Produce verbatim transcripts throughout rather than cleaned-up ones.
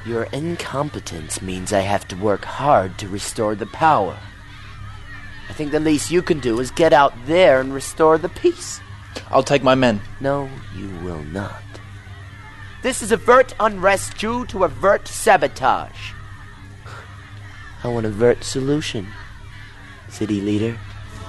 Your incompetence means I have to work hard to restore the power. I think the least you can do is get out there and restore the peace. I'll take my men. No, you will not. This is avert unrest due to avert sabotage. I want avert solution, city leader.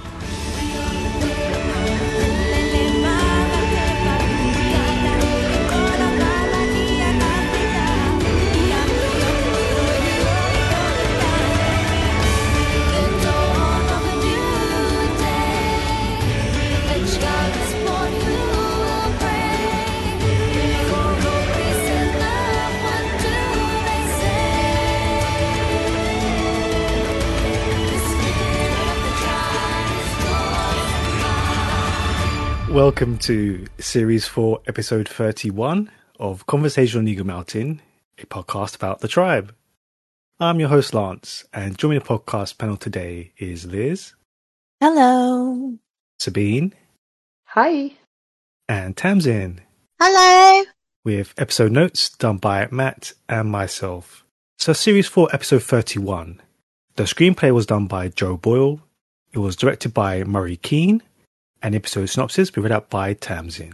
Welcome to Series four, Episode thirty-one of Conversation on Eagle Mountain, a podcast about the tribe. I'm your host, Lance, and joining the podcast panel today is Liz. Hello. Sabine. Hi. And Tamsin. Hello. With episode notes done by Matt and myself. So Series four, Episode thirty-one. The screenplay was done by Joe Boyle. It was directed by Murray Keane. And episode synopsis be read out by Tamsin.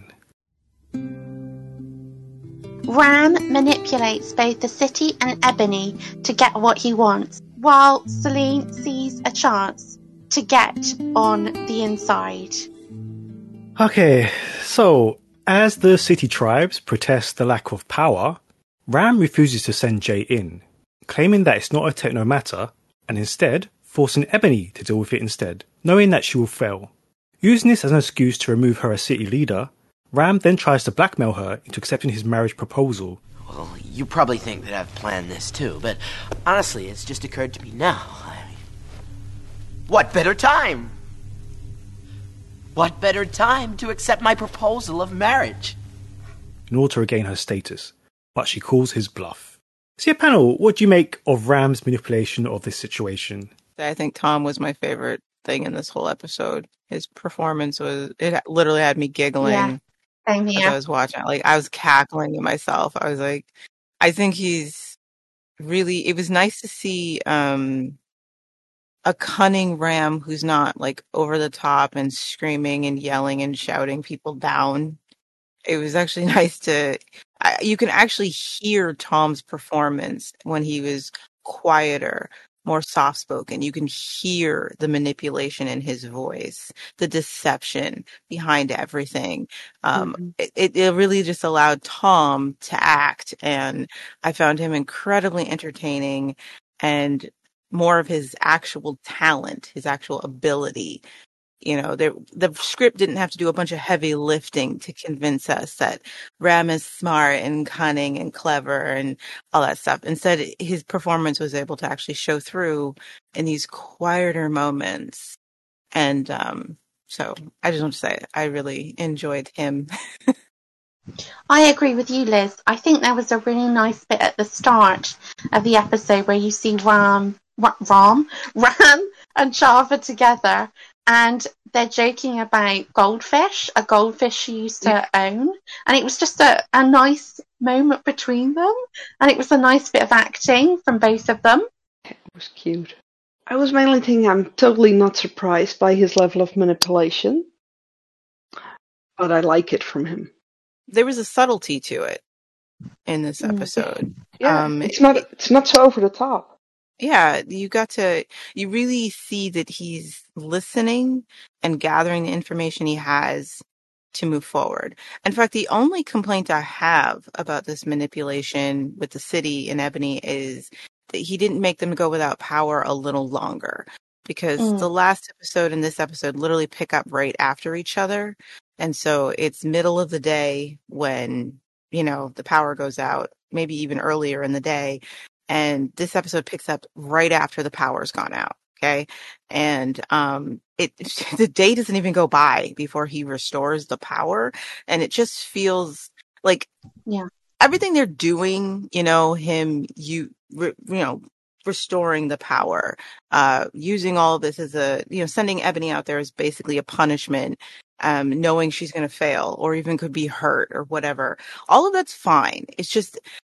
Ram manipulates both the city and Ebony to get what he wants, while Celine sees a chance to get on the inside. Okay, so as the city tribes protest the lack of power, Ram refuses to send Jay in, claiming that it's not a techno matter, and instead forcing Ebony to deal with it instead, knowing that she will fail. Using this as an excuse to remove her as city leader, Ram then tries to blackmail her into accepting his marriage proposal. Well, you probably think that I've planned this too, but honestly, it's just occurred to me now. I mean, what better time? What better time to accept my proposal of marriage? In order to regain her status, but she calls his bluff. So yeah, panel, what do you make of Ram's manipulation of this situation? I think Tom was my favorite thing in this whole episode. His performance was, it literally had me giggling Yeah, same as here. I was watching. Like, I was cackling to myself. I was like, I think he's really, it was nice to see um, a cunning Ram who's not like over the top and screaming and yelling and shouting people down. It was actually nice to, I, you can actually hear Tom's performance when he was quieter, more soft-spoken. You can hear the manipulation in his voice, the deception behind everything. Um, Mm-hmm. it, it really just allowed Tom to act, and I found him incredibly entertaining and more of his actual talent, his actual ability. You know, there, the script didn't have to do a bunch of heavy lifting to convince us that Ram is smart and cunning and clever and all that stuff. Instead, his performance was able to actually show through in these quieter moments. And um, so I just want to say I really enjoyed him. I agree with you, Liz. I think there was a really nice bit at the start of the episode where you see Ram, Ra- Ram, Ram and Java together, and they're joking about goldfish, a goldfish she used to own, and it was just a, a nice moment between them, and it was a nice bit of acting from both of them. It was cute. I was mainly thinking I'm totally not surprised by his level of manipulation, but I like it from him. There was a subtlety to it in this episode. Yeah, Um, it's not it's not so over the top. Yeah, you got to, you really see that he's listening and gathering the information he has to move forward. In fact, the only complaint I have about this manipulation with the city in Ebony is that he didn't make them go without power a little longer, because Mm. the last episode and this episode literally pick up right after each other. And so it's middle of the day when, you know, the power goes out, maybe even earlier in the day. And this episode picks up right after the power's gone out. Okay. And, um, it, the day doesn't even go by before he restores the power. And it just feels like, Yeah. everything they're doing, you know, him, you, re, you know, restoring the power, uh, using all of this as a, you know, sending Ebony out there is basically a punishment, um, knowing she's going to fail or even could be hurt or whatever. All of that's fine. It's just,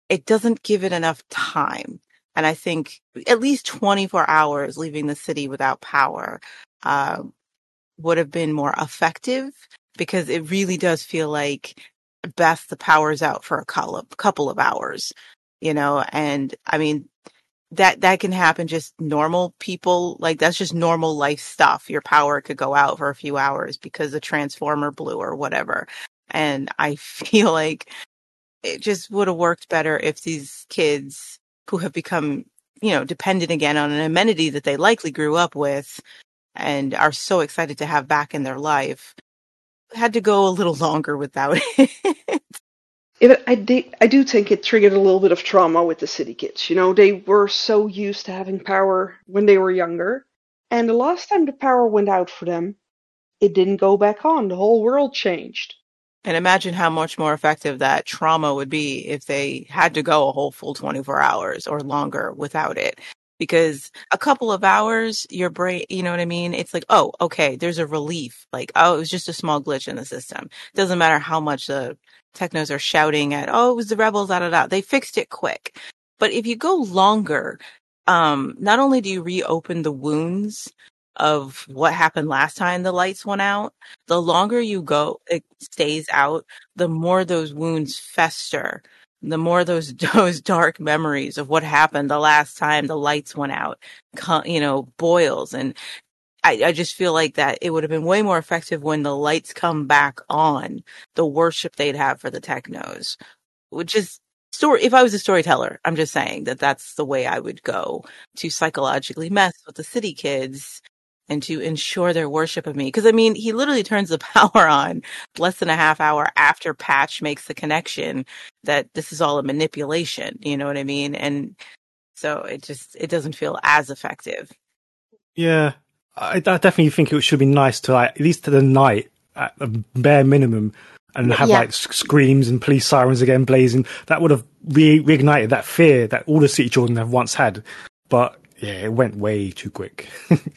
it doesn't give it enough time. And I think at least twenty-four hours leaving the city without power uh, would have been more effective, because it really does feel like best the power's out for a couple of, couple of hours, you know, and I mean, that that can happen just normal people, like that's just normal life stuff. Your power could go out for a few hours because a transformer blew or whatever. And I feel like it just would have worked better if these kids who have become, you know, dependent again on an amenity that they likely grew up with and are so excited to have back in their life had to go a little longer without it. It, I, de- I do think it triggered a little bit of trauma with the city kids. You know, they were so used to having power when they were younger. And the last time the power went out for them, it didn't go back on. The whole world changed. And imagine how much more effective that trauma would be if they had to go a whole full twenty-four hours or longer without it. Because a couple of hours, your brain, you know what I mean? It's like, oh, okay, there's a relief. Like, oh, it was just a small glitch in the system. Doesn't matter how much the technos are shouting at, oh, it was the rebels, da da da. They fixed it quick. But if you go longer, um, not only do you reopen the wounds of what happened last time the lights went out, the longer you go, it stays out, the more those wounds fester. The more those those dark memories of what happened the last time the lights went out, you know, boils. And I, I just feel like that it would have been way more effective when the lights come back on, the worship they'd have for the technos, which is story. If I was a storyteller, I'm just saying that that's the way I would go to psychologically mess with the city kids and to ensure their worship of me. Because, I mean, he literally turns the power on less than a half hour after Patch makes the connection that this is all a manipulation. You know what I mean? And so it just, it doesn't feel as effective. Yeah, I, I definitely think it should be nice to, like, at least to the night, at the bare minimum, and have, Yeah. like, screams and police sirens again blazing. That would have re- reignited that fear that all the city children have once had. But, yeah, it went way too quick.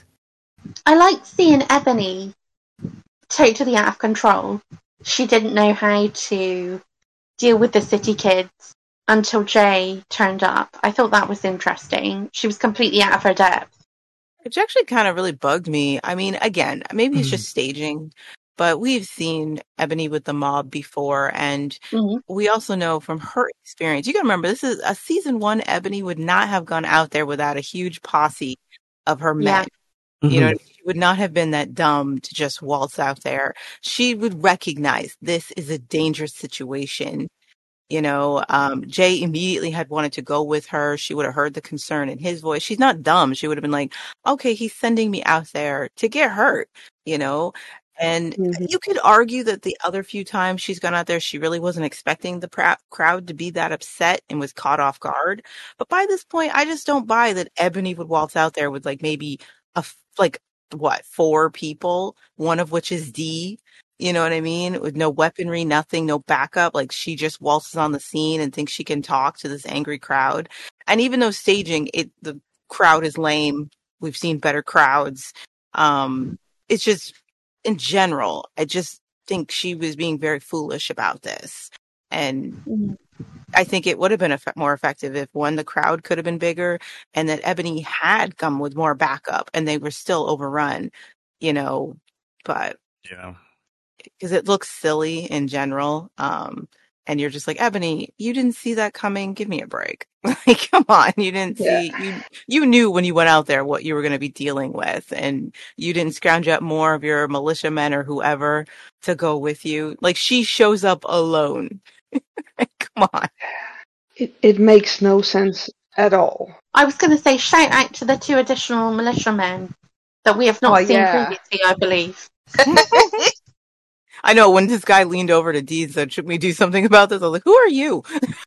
I liked seeing Ebony totally out of control. She didn't know how to deal with the city kids until Jay turned up. I thought that was interesting. She was completely out of her depth. Which actually kind of really bugged me. I mean, again, maybe it's just staging, but we've seen Ebony with the mob before, and Mm-hmm. we also know from her experience, you can remember this is a season one, Ebony would not have gone out there without a huge posse of her men. Yeah. You know, she would not have been that dumb to just waltz out there. She would recognize this is a dangerous situation. You know, um, Jay immediately had wanted to go with her. She would have heard the concern in his voice. She's not dumb. She would have been like, okay, he's sending me out there to get hurt, you know? And Mhm. you could argue that the other few times she's gone out there, she really wasn't expecting the pra- crowd to be that upset and was caught off guard. But by this point, I just don't buy that Ebony would waltz out there with like maybe a, f- like, what, four people, one of which is D. You know what I mean? With no weaponry, nothing, no backup. Like she just waltzes on the scene and thinks she can talk to this angry crowd. And even though staging, it the crowd is lame. We've seen better crowds. Um, it's just in general, I just think she was being very foolish about this. And Mhm. I think it would have been eff- more effective if one, the crowd could have been bigger, and that Ebony had come with more backup, and they were still overrun. You know, but. Yeah. Because it looks silly in general. Um, and you're just like, Ebony, you didn't see that coming. Give me a break. Like, come on. You didn't Yeah. see, you, you knew when you went out there what you were going to be dealing with, and you didn't scrounge up more of your militiamen or whoever to go with you. Like, she shows up alone. Come on. It, it makes no sense at all. I was going to say, shout out to the two additional militiamen that we have not Oh, seen yeah. previously, I believe. I know when this guy leaned over to Dee and said, should we do something about this? I was like, who are you?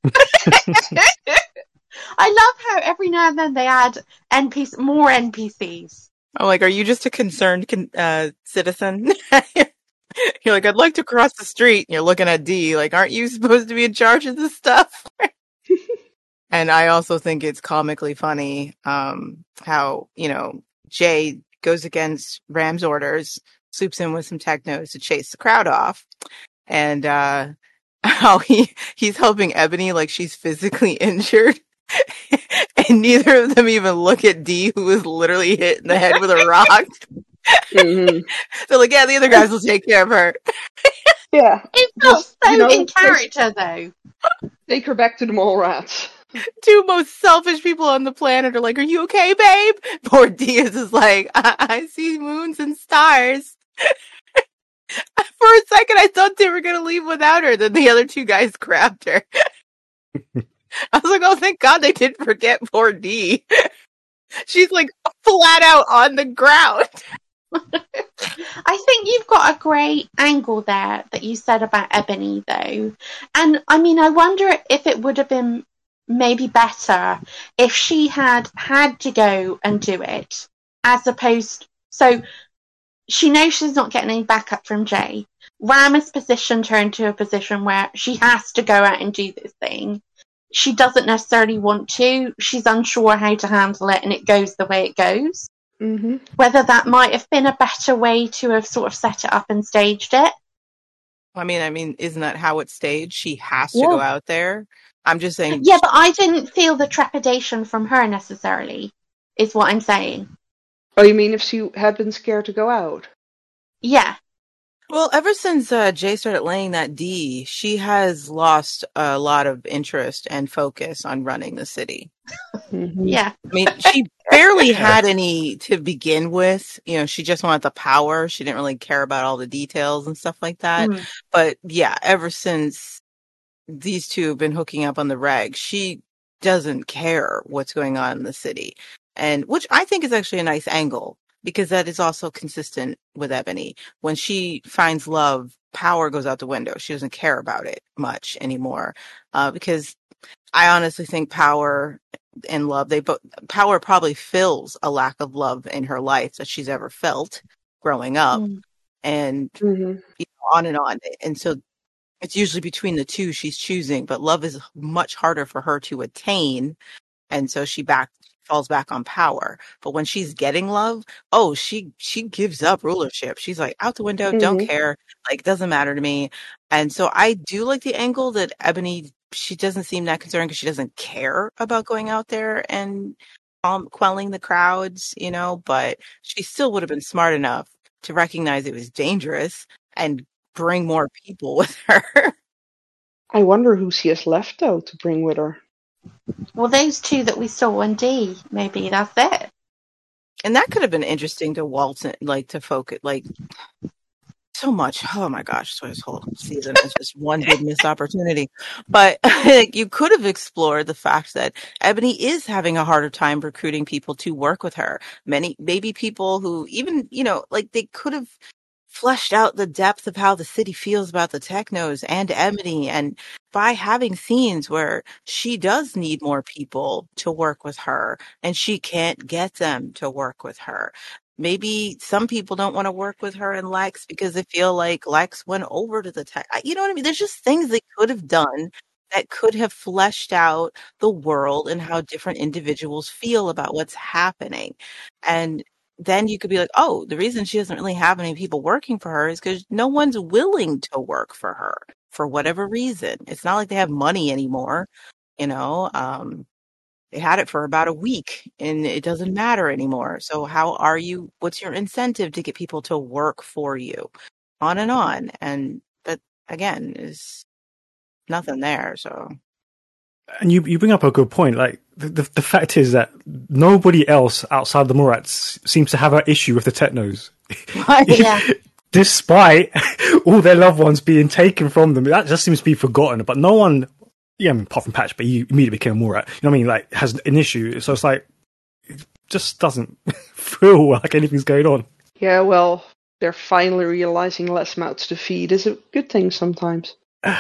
I love how every now and then they add N P C, more N P Cs. I'm like, are you just a concerned con- uh, citizen? You're like, I'd like to cross the street. And you're looking at D, like, aren't you supposed to be in charge of this stuff? And I also think it's comically funny um, how, you know, Jay goes against Ram's orders, swoops in with some technos to chase the crowd off. And uh, how he he's helping Ebony like she's physically injured. And neither of them even look at Dee, who was literally hit in the head with a rock. hmm They're like, yeah, the other guys will take care of her. Yeah. It felt Just, so you know, in take, character, though. take her back to the mole rats. Two most selfish people on the planet are like, are you okay, babe? Poor Diaz is like, I, I see moons and stars. For a second, I thought they were going to leave without her. Then the other two guys grabbed her. I was like, oh, thank God they didn't forget poor Dee. She's like flat out on the ground. I think you've got a great angle there that you said about Ebony, though. And I mean, I wonder if it would have been maybe better if she had had to go and do it, as opposed. So she knows she's not getting any backup from Jay. Ram has positioned her into a position where she has to go out and do this thing. She doesn't necessarily want to. She's unsure how to handle it, and it goes the way it goes. hmm Whether that might have been a better way to have sort of set it up and staged it. I mean, I mean, isn't that how it's staged? She has to Yeah. go out there. I'm just saying. Yeah, but I didn't feel the trepidation from her necessarily, is what I'm saying. Oh, you mean if she had been scared to go out? Yeah. Well, ever since uh, Jay started laying that D, she has lost a lot of interest and focus on running the city. hmm Yeah. I mean, she barely had any to begin with. You know, she just wanted the power. She didn't really care about all the details and stuff like that. Mm. But yeah, ever since these two have been hooking up on the reg, she doesn't care what's going on in the city. And which I think is actually a nice angle, because that is also consistent with Ebony. When she finds love, power goes out the window. She doesn't care about it much anymore. Uh, because I honestly think power and love, they both, power probably fills a lack of love in her life that she's ever felt growing up. Mm. And hmm you know, on and on. And so it's usually between the two she's choosing, but love is much harder for her to attain. And so she back falls back on power. But when she's getting love, oh, she she gives up rulership. She's like, out the window, don't hmm care, like doesn't matter to me. And so I do like the angle that Ebony, she doesn't seem that concerned because she doesn't care about going out there and um, quelling the crowds, you know, but she still would have been smart enough to recognize it was dangerous and bring more people with her. I wonder who she has left, though, to bring with her. Well, those two that we saw in D, maybe that's it. And that could have been interesting to waltz in, like to focus, like so much. Oh my gosh, so this whole season is just one big missed opportunity. But you could have explored the fact that Ebony is having a harder time recruiting people to work with her. Many, maybe people who even, you know, like they could have fleshed out the depth of how the city feels about the Technos and Ebony, and by having scenes where she does need more people to work with her and she can't get them to work with her. Maybe some people don't want to work with her and Lex because they feel like Lex went over to the tech. You know what I mean? There's just things they could have done that could have fleshed out the world and how different individuals feel about what's happening. And then you could be like, oh, the reason she doesn't really have any people working for her is because no one's willing to work for her for whatever reason. It's not like they have money anymore. You know, um, they had it for about a week and it doesn't matter anymore. So how are you? What's your incentive to get people to work for you? On and on. And that, again, is nothing there. So. And you you bring up a good point. Like the, the the fact is that nobody else outside the Morats seems to have an issue with the Technos, Right. Yeah. despite all their loved ones being taken from them. That just seems to be forgotten. But no one, yeah, I mean, apart from Patch, but he immediately became a Morat. You know what I mean? Like has an issue. So it's like it just doesn't feel like anything's going on. Yeah, well, they're finally realizing less mouths to feed is a good thing sometimes.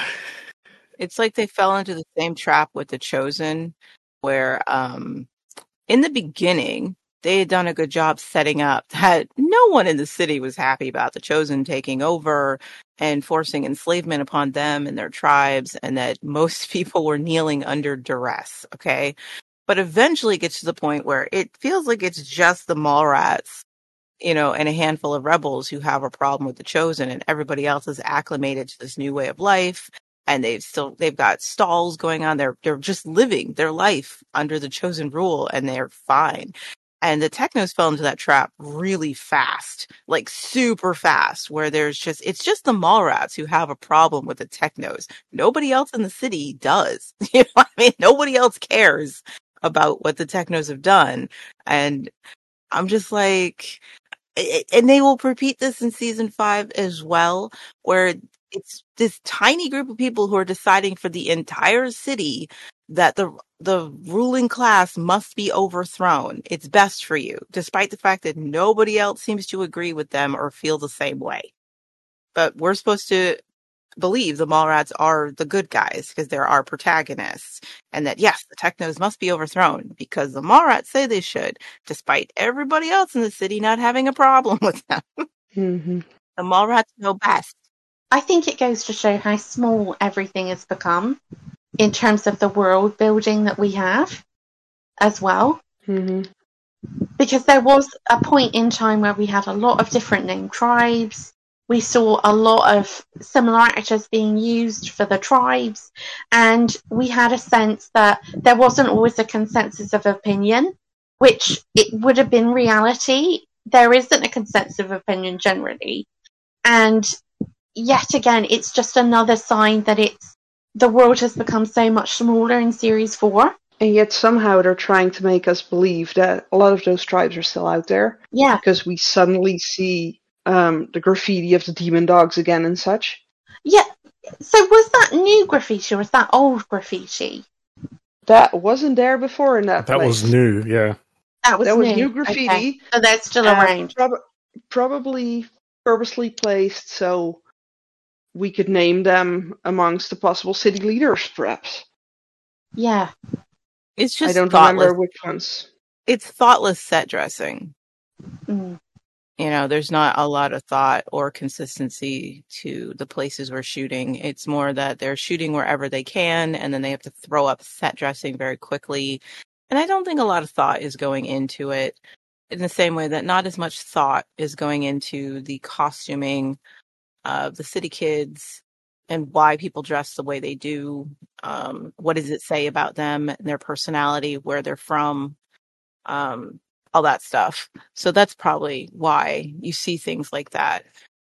It's like they fell into the same trap with the Chosen, where um, in the beginning, they had done a good job setting up that no one in the city was happy about the Chosen taking over and forcing enslavement upon them and their tribes, and that most people were kneeling under duress, okay? But eventually it gets to the point where it feels like it's just the Mallrats, you know, and a handful of rebels who have a problem with the Chosen, and everybody else is acclimated to this new way of life. and they've still they've got stalls going on. They're they're just living their life under the chosen rule, and they're fine. And the Technos fell into that trap really fast, like super fast, where there's just, it's just the Mallrats who have a problem with the Technos. Nobody else in the city does. You know what I mean? Nobody else cares about what the Technos have done. And I'm just like, and they will repeat this in season five as well, where it's this tiny group of people who are deciding for the entire city that the the ruling class must be overthrown. It's best for you, despite the fact that nobody else seems to agree with them or feel the same way. But we're supposed to believe the Mallrats are the good guys because they're our protagonists, and that yes, the Technos must be overthrown because the Mallrats say they should, despite everybody else in the city not having a problem with them. Mm-hmm. The Mallrats know best. I think it goes to show how small everything has become in terms of the world building that we have as well. Mm-hmm. Because there was a point in time where we had a lot of different named tribes. We saw a lot of similar actors being used for the tribes. And we had a sense that there wasn't always a consensus of opinion, which it would have been reality. There isn't a consensus of opinion generally. And yet again, it's just another sign that it's the world has become so much smaller in series four. And yet somehow they're trying to make us believe that a lot of those tribes are still out there. Yeah. Because we suddenly see um, the graffiti of the demon dogs again and such. Yeah. So was that new graffiti or was that old graffiti? That wasn't there before in that That place. was new, yeah. That was that was new, new graffiti. Okay. So they're still uh, around. Prob- probably purposely placed so we could name them amongst the possible city leaders, perhaps. Yeah. It's just I don't thoughtless. remember which ones. It's thoughtless set dressing. Mm. You know, there's not a lot of thought or consistency to the places we're shooting. It's more that they're shooting wherever they can, and then they have to throw up set dressing very quickly. And I don't think a lot of thought is going into it, in the same way that not as much thought is going into the costuming of the city kids and why people dress the way they do. Um, what does it say about them and their personality, where they're from, um, all that stuff. So that's probably why you see things like that.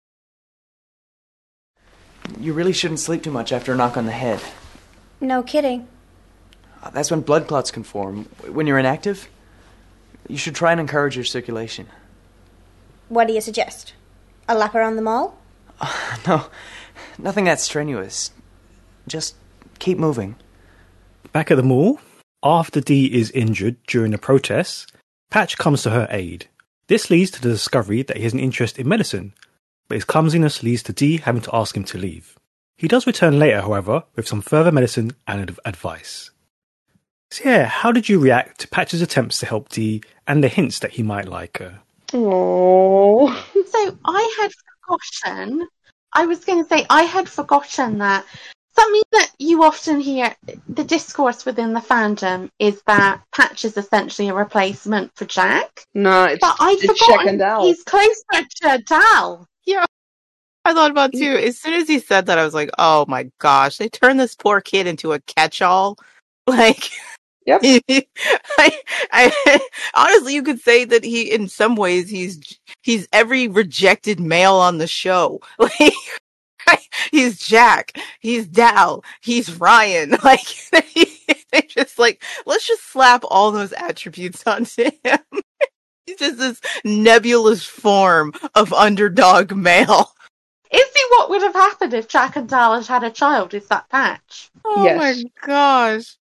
You really shouldn't sleep too much after a knock on the head. No kidding. Uh, That's when blood clots can form. When you're inactive, you should try and encourage your circulation. What do you suggest? A lap around the mall? Uh, no, nothing that strenuous. Just keep moving. Back at the mall, after Dee is injured during the protests, Patch comes to her aid. This leads to the discovery that he has an interest in medicine, but his clumsiness leads to Dee having to ask him to leave. He does return later, however, with some further medicine and ad- advice. So yeah, how did you react to Patch's attempts to help Dee and the hints that he might like her? Oh. So I had forgotten, I was going to say, I had forgotten that something that you often hear, the discourse within the fandom, is that Patch is essentially a replacement for Jack. No, it's, But I'd it's Jack forgotten and Dal. he's closer to Dal. Yeah, I thought about it too. As soon as he said that, I was like, oh my gosh, they turned this poor kid into a catch-all. Like, Yep. I, I, honestly, you could say that he, in some ways, he's he's every rejected male on the show. Like, he's Jack, he's Dal, he's Ryan. Like, they just like, let's just slap all those attributes onto him. He's just this nebulous form of underdog male. Is he what would have happened if Jack and Dal had had a child? Is that Patch? Oh Yes. my gosh.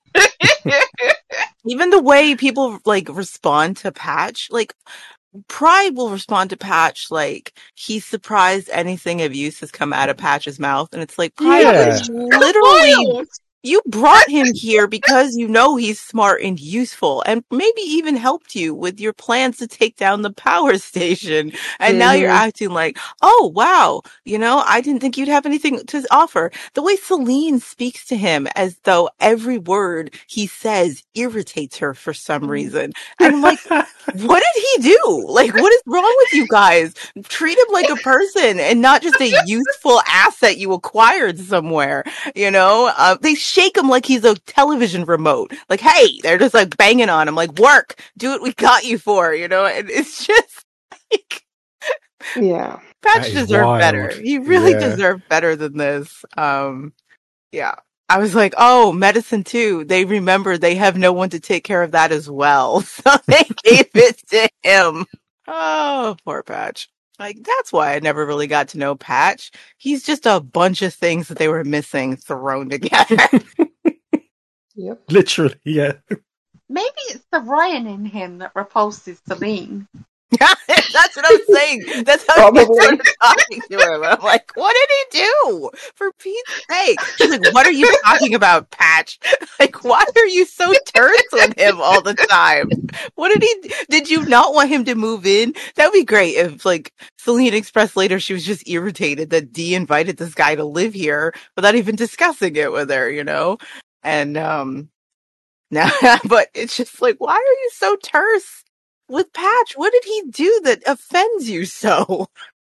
Even the way people like respond to Patch, like Pride will respond to Patch like he's surprised anything of use has come out of Patch's mouth, and it's like Pride Yeah. is literally Wild. You brought him here because you know he's smart and useful, and maybe even helped you with your plans to take down the power station. And now you're Mhm. acting like, oh, wow, you know, I didn't think you'd have anything to offer. The way Celine speaks to him as though every word he says irritates her for some reason. And I'm like, what did he do? Like, what is wrong with you guys? Treat him like a person and not just a useful asset you acquired somewhere. You know, uh, they shake him like he's a television remote. Like, hey, they're just like banging on him, like, work, do what we got you for, you know? And it's just like, Yeah. Patch That is deserved wild. better. He really Yeah. deserved better than this. Um, yeah. I was like, oh, medicine too. They remember they have no one to take care of that as well. So they gave it to him. Oh, poor Patch. Like, that's why I never really got to know Patch. He's just a bunch of things that they were missing thrown together. Yep. Literally, yeah. Maybe it's the Ryan in him that repulses Celine. That's what I'm saying. That's how he Probably. started talking to him. I'm like, what did he do? For Pete's sake. She's like, what are you talking about, Patch? Like, why are you so terse with him all the time? What did he, did you not want him to move in? That'd be great if, like, Celine expressed later she was just irritated that Dee invited this guy to live here without even discussing it with her, you know? And, um, now, but it's just like, why are you so terse with Patch? What did he do that offends you so?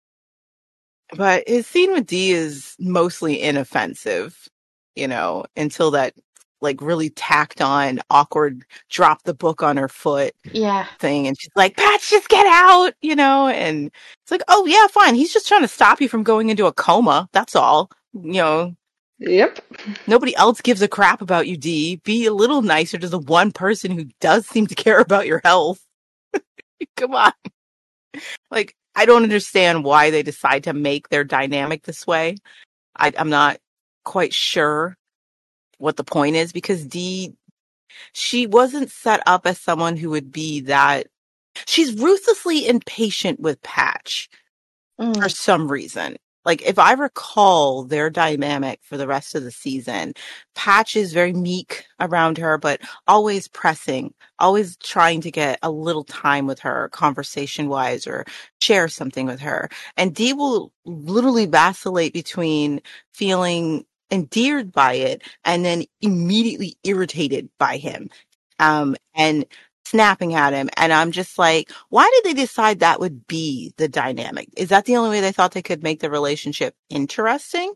But his scene with Dee is mostly inoffensive, you know, until that like really tacked on awkward drop the book on her foot Yeah. thing. And she's like, Patch, just get out, you know? And it's like, oh yeah, fine. He's just trying to stop you from going into a coma. That's all, you know. Yep. Nobody else gives a crap about you, Dee. Be a little nicer to the one person who does seem to care about your health. Come on. Like, I don't understand why they decide to make their dynamic this way. I, I'm not quite sure what the point is because Dee, she wasn't set up as someone who would be that. She's ruthlessly impatient with Patch Mm. for some reason. Like, if I recall their dynamic for the rest of the season, Patch is very meek around her, but always pressing, always trying to get a little time with her, conversation-wise, or share something with her. And Dee will literally vacillate between feeling endeared by it and then immediately irritated by him. Um, and snapping at him. And I'm just like, why did they decide that would be the dynamic? Is that the only way they thought they could make the relationship interesting?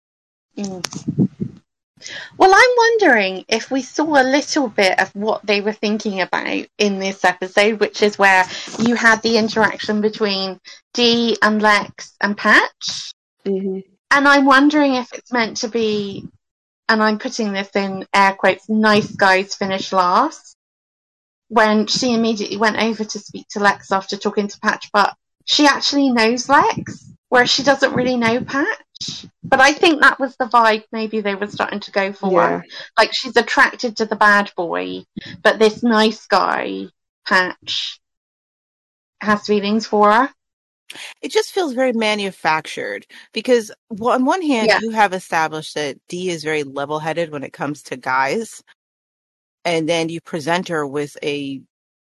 Mm. Well, I'm wondering if we saw a little bit of what they were thinking about in this episode, which is where you had the interaction between Dee and Lex and Patch. Mhm. And I'm wondering if it's meant to be, and I'm putting this in air quotes, nice guys finish last. When she immediately went over to speak to Lex after talking to Patch, but she actually knows Lex, where she doesn't really know Patch. But I think that was the vibe maybe they were starting to go for. Yeah. Like, she's attracted to the bad boy, but this nice guy, Patch, has feelings for her. It just feels very manufactured because well, on one hand, Yeah. you have established that Dee is very level-headed when it comes to guys. And then you present her with a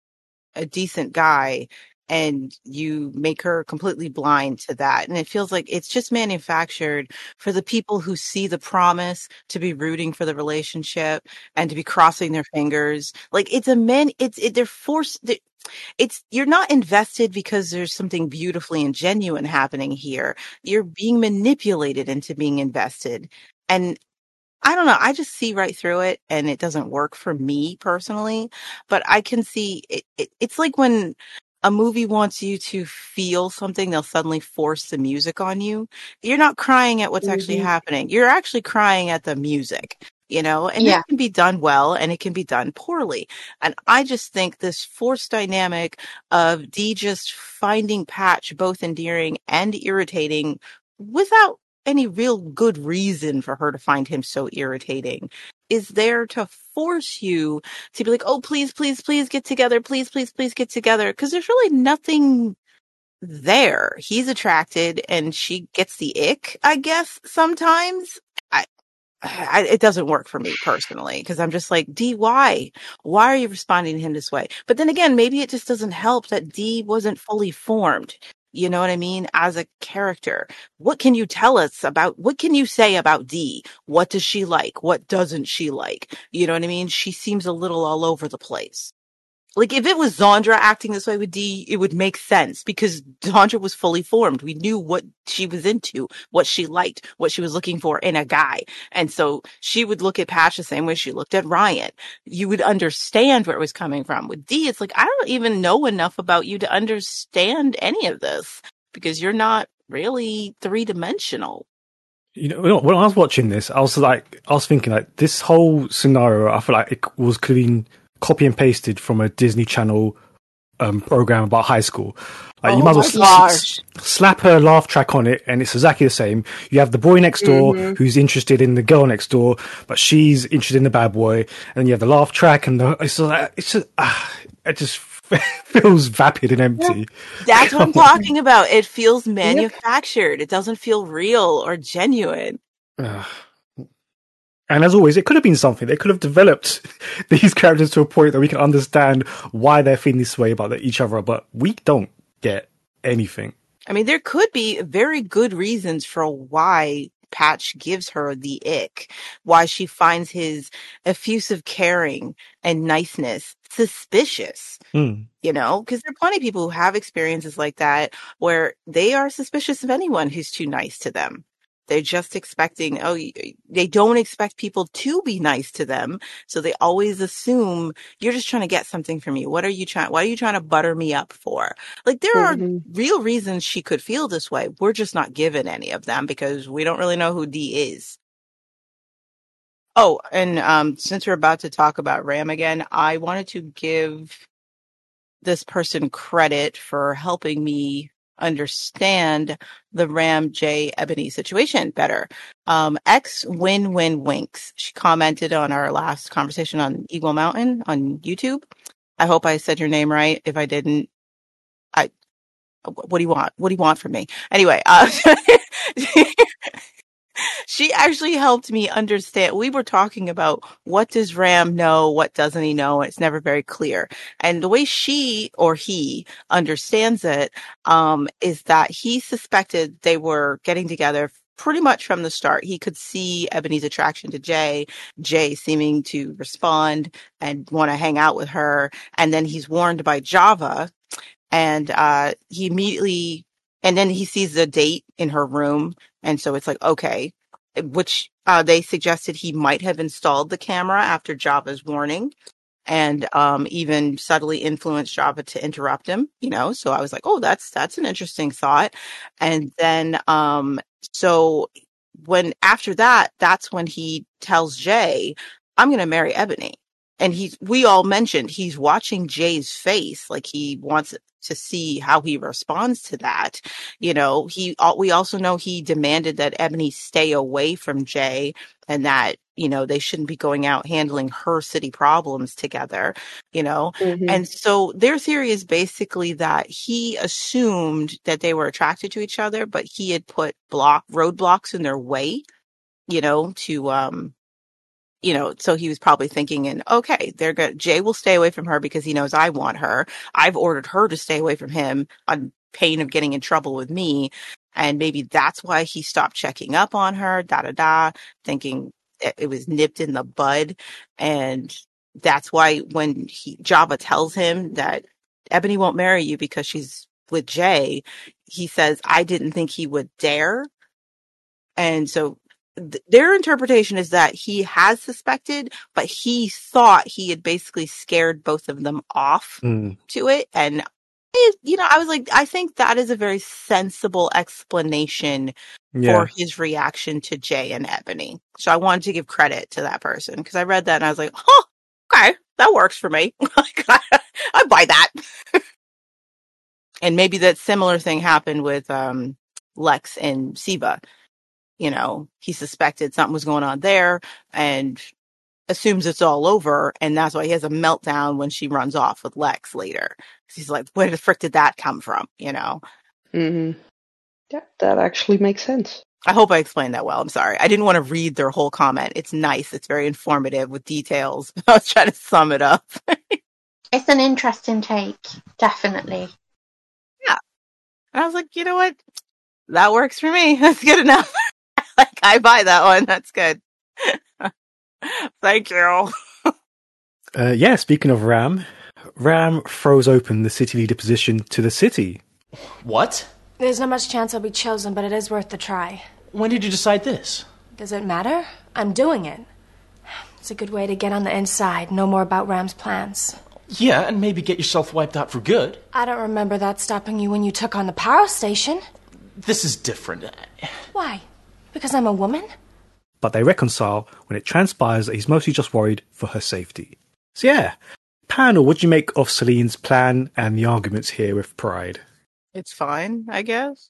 a decent guy and you make her completely blind to that. And it feels like it's just manufactured for the people who see the promise to be rooting for the relationship and to be crossing their fingers. Like it's a man, it's, it, they're forced, they're, it's, you're not invested because there's something beautifully and genuine happening here. You're being manipulated into being invested. And I don't know. I just see right through it and it doesn't work for me personally, but I can see it, it, it's like when a movie wants you to feel something, they'll suddenly force the music on you. You're not crying at what's actually Mhm. happening. You're actually crying at the music, you know, and Yeah. that can be done well and it can be done poorly. And I just think this forced dynamic of Dee just finding Patch both endearing and irritating without any real good reason for her to find him so irritating is there to force you to be like, oh, please, please, please get together. Please, please, please get together. Because there's really nothing there. He's attracted and she gets the ick, I guess, sometimes. I I, it doesn't work for me personally, because I'm just like, Dee, why? Why are you responding to him this way? But then again, maybe it just doesn't help that Dee wasn't fully formed. You know what I mean? As a character, what can you tell us about, what can you say about Dee? What does she like? What doesn't she like? You know what I mean? She seems a little all over the place. Like, if it was Zandra acting this way with Dee, it would make sense because Zandra was fully formed. We knew what she was into, what she liked, what she was looking for in a guy. And so she would look at Patch the same way she looked at Ryan. You would understand where it was coming from. With Dee, it's like, I don't even know enough about you to understand any of this because you're not really three-dimensional. You know, when I was watching this, I was like, I was thinking like this whole scenario, I feel like it was could have been copy and pasted from a Disney Channel um, program about high school. Like, oh you might as well my s- s- slap a laugh track on it, and it's exactly the same. You have the boy next door Mhm. who's interested in the girl next door, but she's interested in the bad boy, and then you have the laugh track, and the, it's like, it's just, ah, it just feels vapid and empty. That's what I'm talking about. It feels manufactured. It doesn't feel real or genuine. Ugh. And as always, it could have been something. They could have developed these characters to a point that we can understand why they're feeling this way about each other, but we don't get anything. I mean, there could be very good reasons for why Patch gives her the ick, why she finds his effusive caring and niceness suspicious. Mm. You know, because there are plenty of people who have experiences like that where they are suspicious of anyone who's too nice to them. They're just expecting, oh, they don't expect people to be nice to them. So they always assume you're just trying to get something from me. What are you trying? What are you trying to butter me up for? Like, there Mhm. are real reasons she could feel this way. We're just not given any of them because we don't really know who Dee is. Oh, and um, since we're about to talk about Ram again, I wanted to give this person credit for helping me understand the Ram J Ebony situation better. Um, X Win Win Winks. She commented on our last conversation on Eagle Mountain on YouTube. I hope I said your name right. If I didn't, I. What do you want? What do you want from me? Anyway, uh, she actually helped me understand. We were talking about what does Ram know, what doesn't he know, and it's never very clear. And the way she or he understands it um, is that he suspected they were getting together pretty much from the start. He could see Ebony's attraction to Jay, Jay seeming to respond and want to hang out with her. And then he's warned by Java, and uh, he immediately, and then he sees the date in her room. And so it's like, okay, which uh, they suggested he might have installed the camera after Java's warning and um, even subtly influenced Java to interrupt him, you know? So I was like, oh, that's, that's an interesting thought. And then, um, so when, after that, that's when he tells Jay, I'm going to marry Ebony. And he's, we all mentioned he's watching Jay's face. Like he wants to see how he responds to that. You know, he, we also know he demanded that Ebony stay away from Jay and that, you know, they shouldn't be going out handling her city problems together, you know? Mhm. And so their theory is basically that he assumed that they were attracted to each other, but he had put block roadblocks in their way, you know, to, um, you know, so he was probably thinking, and okay, they're good. Jay will stay away from her because he knows I want her. I've ordered her to stay away from him on pain of getting in trouble with me. And maybe that's why he stopped checking up on her, da da da, thinking it, it was nipped in the bud. And that's why when he, Java tells him that Ebony won't marry you because she's with Jay, he says, I didn't think he would dare. And so th- their interpretation is that he has suspected, but he thought he had basically scared both of them off Mm. to it. And, it, you know, I was like, I think that is a very sensible explanation Yeah. for his reaction to Jay and Ebony. So I wanted to give credit to that person because I read that and I was like, oh, okay, that works for me. I buy that. And maybe that similar thing happened with um, Lex and Siva. You know, he suspected something was going on there and assumes it's all over. And that's why he has a meltdown when she runs off with Lex later. He's like, where the frick did that come from? You know? Mhm. Yeah, that actually makes sense. I hope I explained that well. I'm sorry. I didn't want to read their whole comment. It's nice. It's very informative with details. I was trying to sum it up. It's an interesting take, definitely. Yeah. And I was like, you know what? That works for me. That's good enough. Like, I buy that one. That's good. Thank you. Uh, yeah, speaking of Ram, Ram throws open the city leader position to the city. What? There's not much chance I'll be chosen, but it is worth the try. When did you decide this? Does it matter? I'm doing it. It's a good way to get on the inside, know more about Ram's plans. Yeah, and maybe get yourself wiped out for good. I don't remember that stopping you when you took on the power station. This is different. Why? Because I'm a woman? But they reconcile when it transpires that he's mostly just worried for her safety. So yeah, panel, what do you make of Celine's plan and the arguments here with Pride? It's fine, I guess.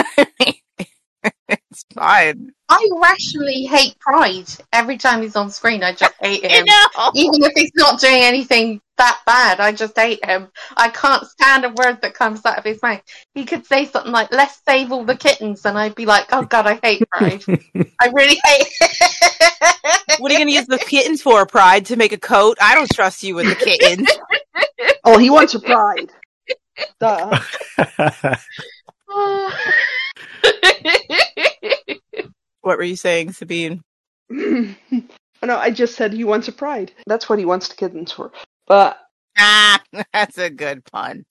It's fine. I rationally hate Pride. Every time he's on screen, I just hate him. know. Even if he's not doing anything that bad, I just hate him. I can't stand a word that comes out of his mouth. He could say something like, let's save all the kittens, and I'd be like, oh god, I hate Pride. I really hate it. What are you going to use the kittens for, Pride? To make a coat? I don't trust you with the kittens. Oh, he wants a pride. Duh. What were you saying, Sabine? Oh, no, I just said he wants a pride. That's what he wants the kittens for. But Ah, that's a good pun.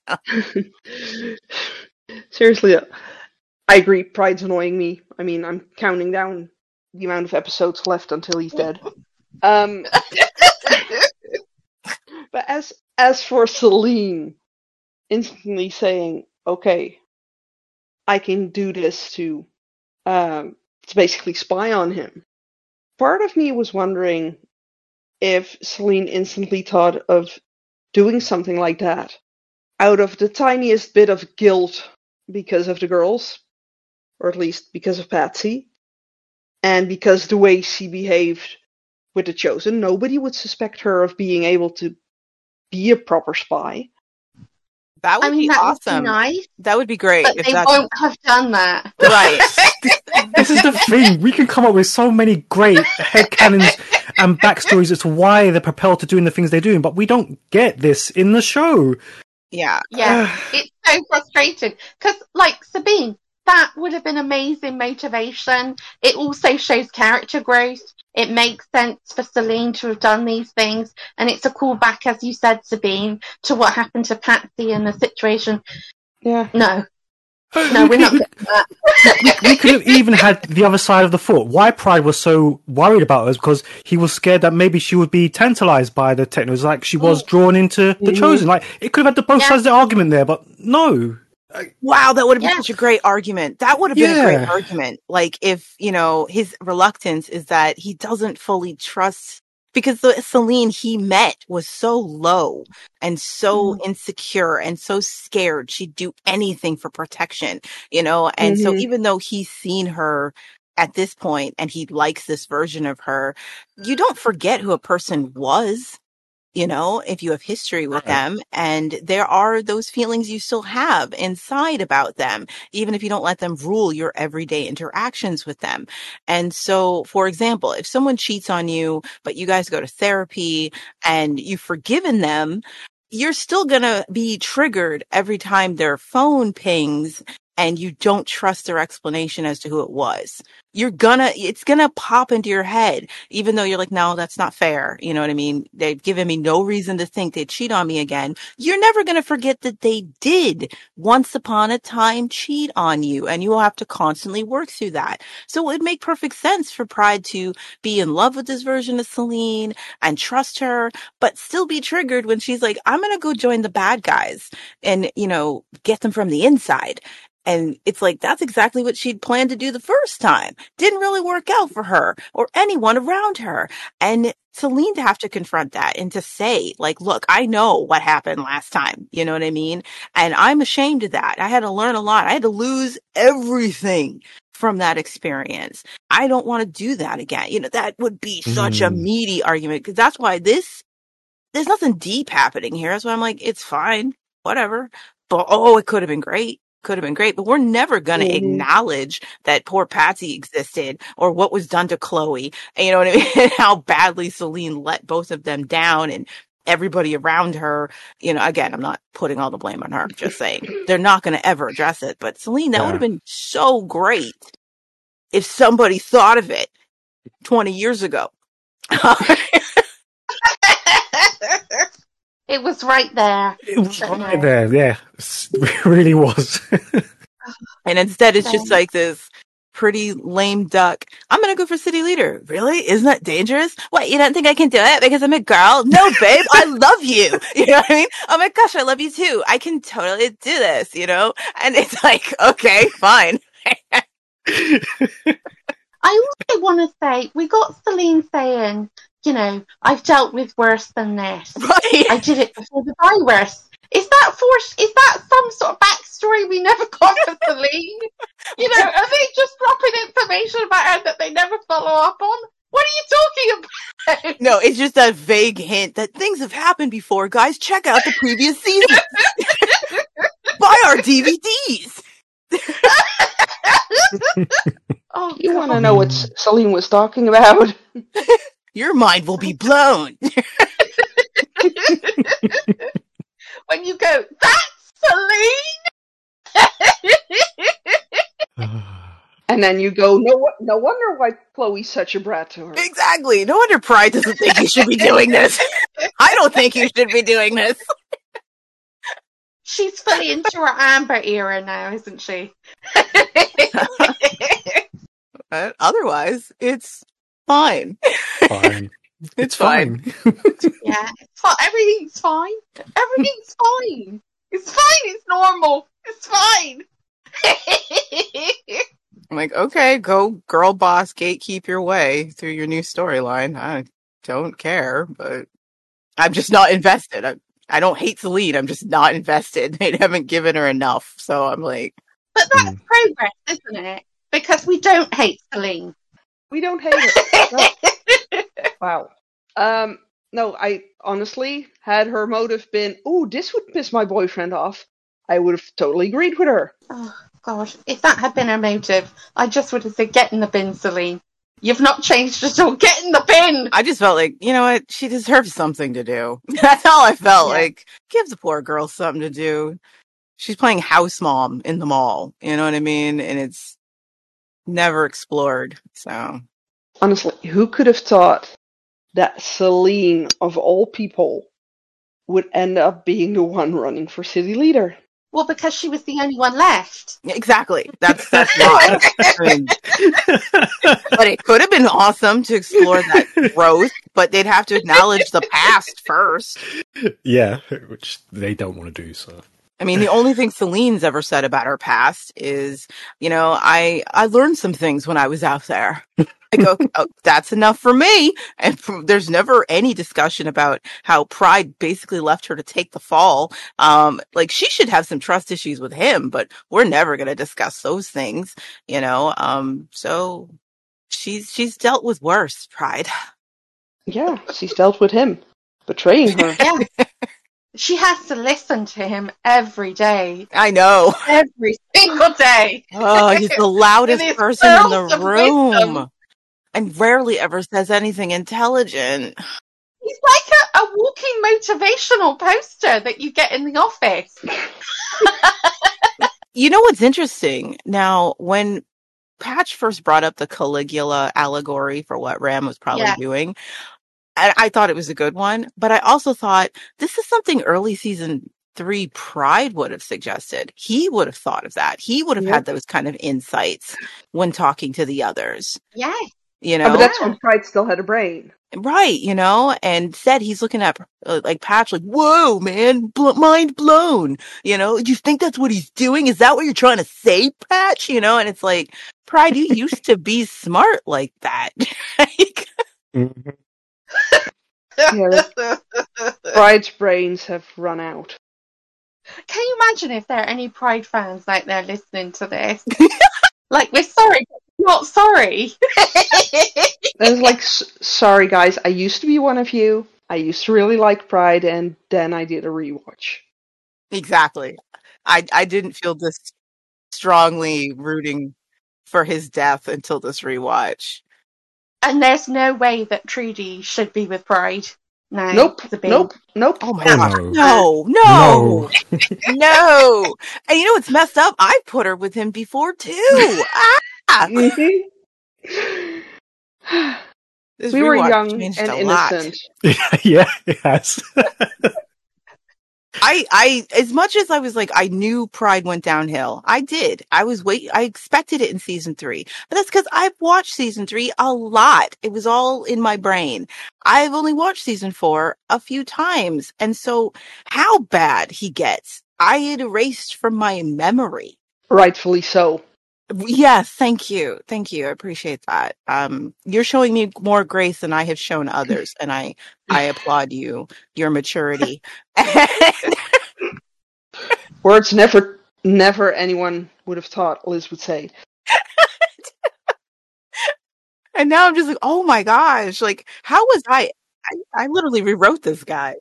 seriously, I agree. Pride's annoying me. I mean, I'm counting down the amount of episodes left until he's dead. Um, but as as for Celine, instantly saying, "Okay, I can do this to um, to basically spy on him." Part of me was wondering if Celine instantly thought of doing something like that out of the tiniest bit of guilt because of the girls, or at least because of Patsy, and because the way she behaved with the Chosen. Nobody would suspect her of being able to be a proper spy. That would I mean, be that awesome. would be nice, That would be great. but if they that's won't have done that. right. This is the thing. We can come up with so many great headcanons and backstories as to why they're propelled to doing the things they're doing, but we don't get this in the show. Yeah. Yeah, it's so frustrating. Because, like, Sabine, that would have been amazing motivation. It also shows character growth. It makes sense for Celine to have done these things. And it's a callback, as you said, Sabine, to what happened to Patsy in the situation. Yeah. No. No, we're not getting that. we, we could have even had the other side of the thought. Why Pride was so worried about us because he was scared that maybe she would be tantalized by the technos, like she was drawn into the Chosen. Like it could have had the both Yeah. sides of the argument there, but no. Wow, that would have been Yeah. such a great argument. That would have been a Yeah. great argument. Like if, you know, his reluctance is that he doesn't fully trust because the Celine he met was so low and so insecure and so scared she'd do anything for protection, you know? And so Mhm. even though he's seen her at this point and he likes this version of her, you don't forget who a person was. You know, if you have history with them, and there are those feelings you still have inside about them, even if you don't let them rule your everyday interactions with them. And so, for example, if someone cheats on you, but you guys go to therapy and you've forgiven them, you're still going to be triggered every time their phone pings and you don't trust their explanation as to who it was. You're gonna, it's gonna pop into your head, even though you're like, no, that's not fair. You know what I mean? They've given me no reason to think they'd cheat on me again. You're never gonna forget that they did once upon a time cheat on you, and you will have to constantly work through that. So it would make perfect sense for Pride to be in love with this version of Celine and trust her, but still be triggered when she's like, I'm gonna go join the bad guys and, you know, get them from the inside. And it's like, that's exactly what she'd planned to do the first time. Didn't really work out for her or anyone around her. And Celine to have to confront that and to say, like, look, I know what happened last time. You know what I mean? And I'm ashamed of that. I had to learn a lot. I had to lose everything from that experience. I don't want to do that again. You know, that would be such a Mm. meaty argument because that's why this, there's nothing deep happening here. So I'm like, it's fine, whatever. But oh, it could have been great. could have been great, but we're never going to Mhm. acknowledge that poor Patsy existed or what was done to Chloe. And you know what I mean? How badly Celine let both of them down and everybody around her. You know, again, I'm not putting all the blame on her. I'm just saying they're not going to ever address it. But Celine, that would Yeah. have been so great if somebody thought of it twenty years ago. It was right there. It was But right no. there, yeah. It really was. And instead, it's just Same. like this pretty lame duck. I'm going to go for city leader. Really? Isn't that dangerous? What, you don't think I can do it because I'm a girl? No, babe, I love you. You know what I mean? Oh my gosh, I love you too. I can totally do this, you know? And it's like, okay, fine. I also want to say, we got Celine saying, you know, I've dealt with worse than this. Right. I did it before the virus. Is that for? Is that some sort of backstory we never got for Celine? You know, are they just dropping information about her that they never follow up on? What are you talking about? No, it's just a vague hint that things have happened before. Guys, check out the previous season. Buy our D V Ds. Oh, You want to God. know what S- Celine was talking about? Your mind will be blown. When you go, that's Celine. And then you go, no, wo- no wonder why Chloe's such a brat to her. Exactly. No wonder Pride doesn't think you should be doing this. I don't think you should be doing this. She's fully into her Amber era now, isn't she? But otherwise, it's fine. Fine. It's fine. Yeah, it's fine. Everything's fine. Everything's fine. It's fine. It's normal. It's fine. I'm like, okay, go girl boss gatekeep your way through your new storyline. I don't care, but I'm just not invested. I, I don't hate Celine. I'm just not invested. They haven't given her enough. So I'm like, But that's Mm. progress, isn't it? Because we don't hate Celine. We don't hate her. No. Wow. Um, no, I honestly, had her motive been, ooh, this would piss my boyfriend off, I would have totally agreed with her. Oh, gosh. If that had been her motive, I just would have said, get in the bin, Celine. You've not changed at all. Get in the bin. I just felt like, you know what? She deserves something to do. That's all I felt Yeah. like. Give the poor girl something to do. She's playing house mom in the mall. You know what I mean? And it's never explored. So Honestly, who could have thought that Celine, of all people, would end up being the one running for city leader? Well, because she was the only one left. exactly. That's that's why. I mean, but it could have been awesome to explore that growth, but they'd have to acknowledge the past first. Yeah, which they don't want to do, so. I mean, the only thing Celine's ever said about her past is, you know, I I learned some things when I was out there. I go, oh, that's enough for me. And from, there's never any discussion about how Pride basically left her to take the fall. Um, like she should have some trust issues with him, but we're never going to discuss those things, you know. Um, so she's she's dealt with worse, Pride. Yeah, she's dealt with him, betraying her. Yeah. She has to listen to him every day. I know. Every single day. Oh, he's the loudest With his person in pearls the of room. wisdom. And rarely ever says anything intelligent. He's like a, a walking motivational poster that you get in the office. You know what's interesting? Now, when Patch first brought up the Caligula allegory for what Ram was probably Yeah. doing, I, I thought it was a good one. But I also thought this is something early season three Pride would have suggested. He would have thought of that. He would have Yeah. had those kind of insights when talking to the others. Yeah. You Oh, know? but that's when Pride still had a brain. Right, you know, and said he's looking at uh, like Patch like, whoa, man, bl- mind blown. You know, do you think that's what he's doing? Is that what you're trying to say, Patch? You know, and it's like, Pride, you used to be smart like that. Like, Mhm. Yeah. Pride's brains have run out. Can you imagine if there are any Pride fans out there listening to this? Like, we're sorry, but we're not sorry. And it's like, s- sorry guys, I used to be one of you. I used to really like Pride, and then I did a rewatch. exactly. I I didn't feel this. strongly rooting for his death until this rewatch. And there's no way that Trudy should be with Pride. No. Nope. the bin. Nope. Nope. Oh my Oh, gosh. no. No, no, no. And you know what's messed up? I put her with him before too. Ah! Mhm. This We were rewatch young changed and a lot. innocent. Yeah, it has. I, I, as much as I was like, I knew Pride went downhill. I did. I was wait. I expected it in season three, but that's because I've watched season three a lot. It was all in my brain. I've only watched season four a few times, and so how bad he gets, I had erased from my memory. Rightfully so. Yes, thank you, thank you. I appreciate that. Um, you're showing me more grace than I have shown others, and I, I applaud you, your maturity. Words never, never anyone would have thought Liz would say. And now I'm just like, oh my gosh, like, how was I? I, I literally rewrote this guy.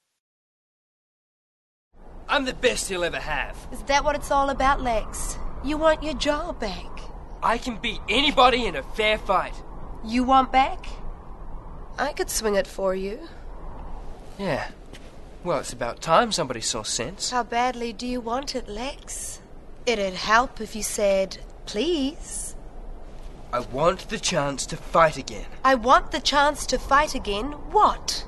I'm the best he'll ever have. Is that what it's all about, Lex? You want your job back? I can beat anybody in a fair fight. You want back? I could swing it for you. Yeah. Well, it's about time somebody saw sense. How badly do you want it, Lex? It'd help if you said, please. I want the chance to fight again. I want the chance to fight again. What?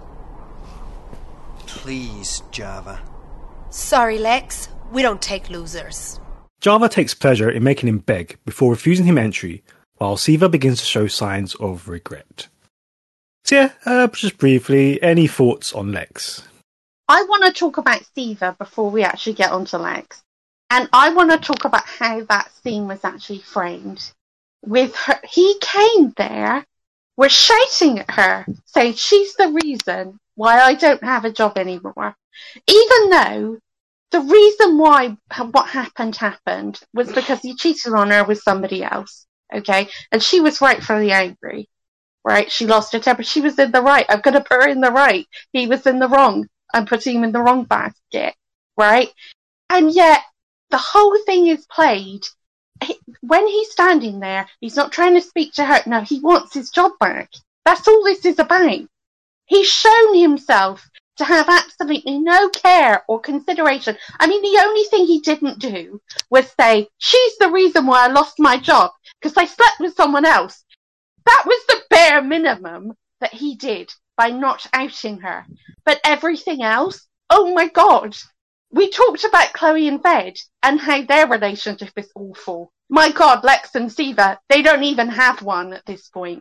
Please, Java. Sorry, Lex. We don't take losers. Java takes pleasure in making him beg before refusing him entry, while Siva begins to show signs of regret. So yeah, uh, just briefly, any thoughts on Lex? I want to talk about Siva before we actually get onto Lex. And I want to talk about how that scene was actually framed. With her, he came there, was shouting at her, saying she's the reason why I don't have a job anymore. Even though the reason why what happened happened was because he cheated on her with somebody else, okay? And she was rightfully angry, right? She lost her temper. She was in the right. I'm going to put her in the right. He was in the wrong. I'm putting him in the wrong basket, right? And yet, the whole thing is played. He, when he's standing there, he's not trying to speak to her. No, he wants his job back. That's all this is about. He's shown himself to have absolutely no care or consideration. I mean, the only thing he didn't do was say, she's the reason why I lost my job, because I slept with someone else. That was the bare minimum that he did by not outing her. But everything else, oh my God. We talked about Chloe and Ved and how their relationship is awful. My God, Lex and Siva, they don't even have one at this point.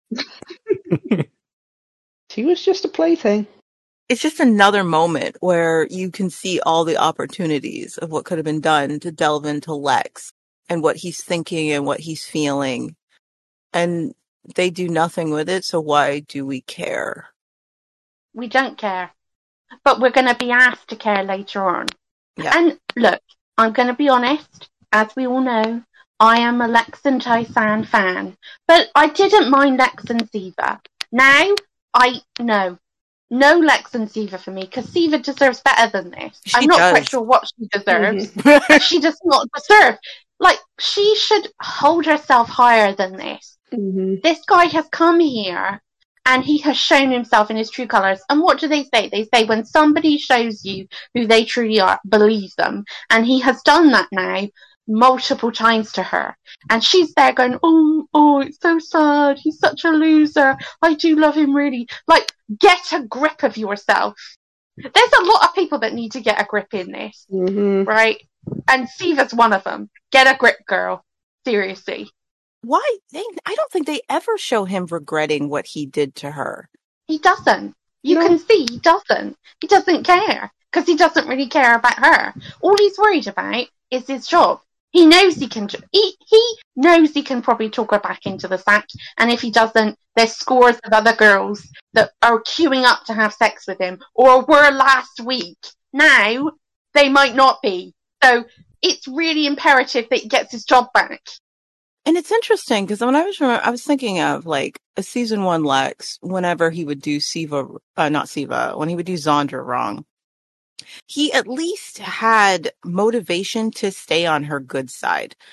She was just a plaything. It's just another moment where you can see all the opportunities of what could have been done to delve into Lex and what he's thinking and what he's feeling. And they do nothing with it, so why do we care? We don't care. But we're going to be asked to care later on. Yeah. And look, I'm going to be honest, as we all know, I am a Lex and Tysan fan. But I didn't mind Lex and Siva. Now, I know. No Lex and Siva for me, because Siva deserves better than this. She I'm not does. quite sure what she deserves. Mhm. But she does not deserve. Like, she should hold herself higher than this. Mm-hmm. This guy has come here and he has shown himself in his true colours. And what do they say? They say when somebody shows you who they truly are, believe them. And he has done that now multiple times to her. And she's there going, oh, oh, it's so sad. He's such a loser. I do love him really. Like, get a grip of yourself. There's a lot of people that need to get a grip in this, Mm-hmm. right? And Siva's one of them. Get a grip, girl. Seriously. Why? They, I don't think they ever show him regretting what he did to her. He doesn't. You No. can see he doesn't. He doesn't care because he doesn't really care about her. All he's worried about is his job. He knows he can. He he knows he can probably talk her back into the sack. And if he doesn't, there's scores of other girls that are queuing up to have sex with him, or were last week. Now they might not be. So it's really imperative that he gets his job back. And it's interesting because when I was remember, I was thinking of like a season one Lex, whenever he would do Siva, uh, not Siva, when he would do Zandra wrong, he at least had motivation to stay on her good side.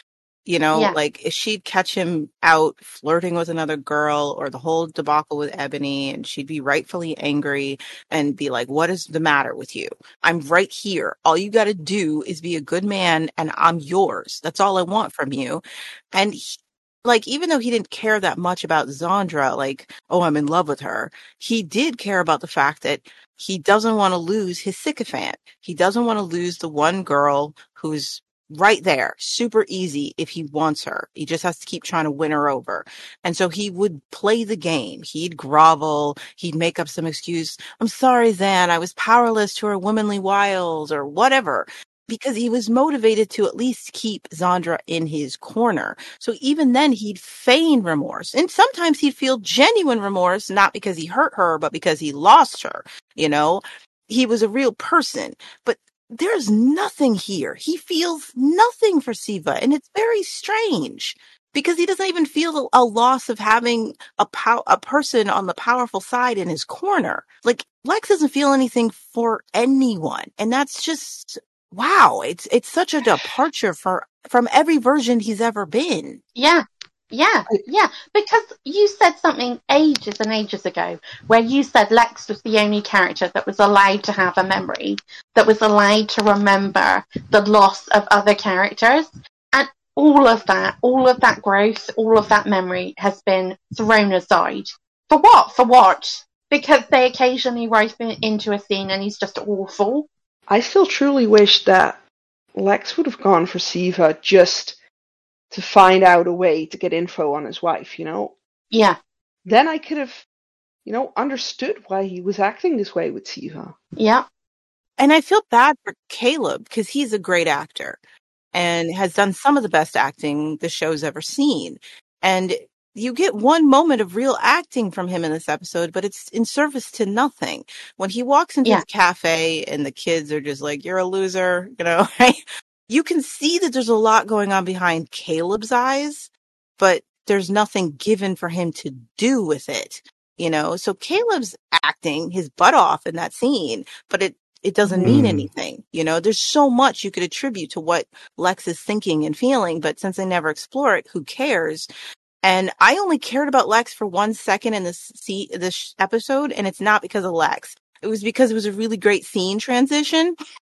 You know, Yeah. like if she'd catch him out flirting with another girl or the whole debacle with Ebony, and she'd be rightfully angry and be like, what is the matter with you? I'm right here. All you got to do is be a good man and I'm yours. That's all I want from you. And he, like, even though he didn't care that much about Zandra, like, oh, I'm in love with her, he did care about the fact that he doesn't want to lose his sycophant. He doesn't want to lose the one girl who's right there, super easy if he wants her. He just has to keep trying to win her over. And so he would play the game. He'd grovel. He'd make up some excuse. I'm sorry, Zan. I was powerless to her womanly wiles or whatever. Because he was motivated to at least keep Zandra in his corner. So even then, he'd feign remorse. And sometimes he'd feel genuine remorse, not because he hurt her, but because he lost her. You know, he was a real person. But there's nothing here. He feels nothing for Siva. And it's very strange because he doesn't even feel a loss of having a pow- a person on the powerful side in his corner. Like, Lex doesn't feel anything for anyone. And that's just... wow, it's it's such a departure for from every version he's ever been. Yeah, yeah, yeah. Because you said something ages and ages ago where you said Lex was the only character that was allowed to have a memory, that was allowed to remember the loss of other characters. And all of that, all of that growth, all of that memory has been thrown aside. For what? For what? Because they occasionally write him into a scene and he's just awful. I still truly wish that Lex would have gone for Siva just to find out a way to get info on his wife, you know? Yeah. Then I could have, you know, understood why he was acting this way with Siva. Yeah. And I feel bad for Caleb because he's a great actor and has done some of the best acting the show's ever seen. And you get one moment of real acting from him in this episode, but it's in service to nothing. When he walks into Yeah. the cafe and the kids are just like, you're a loser, you know, right? You can see that there's a lot going on behind Caleb's eyes, but there's nothing given for him to do with it, you know? So Caleb's acting his butt off in that scene, but it, it doesn't mean Mm. anything, you know? There's so much you could attribute to what Lex is thinking and feeling, but since they never explore it, who cares? And I only cared about Lex for one second in this see this episode, and it's not because of Lex. It was because it was a really great scene transition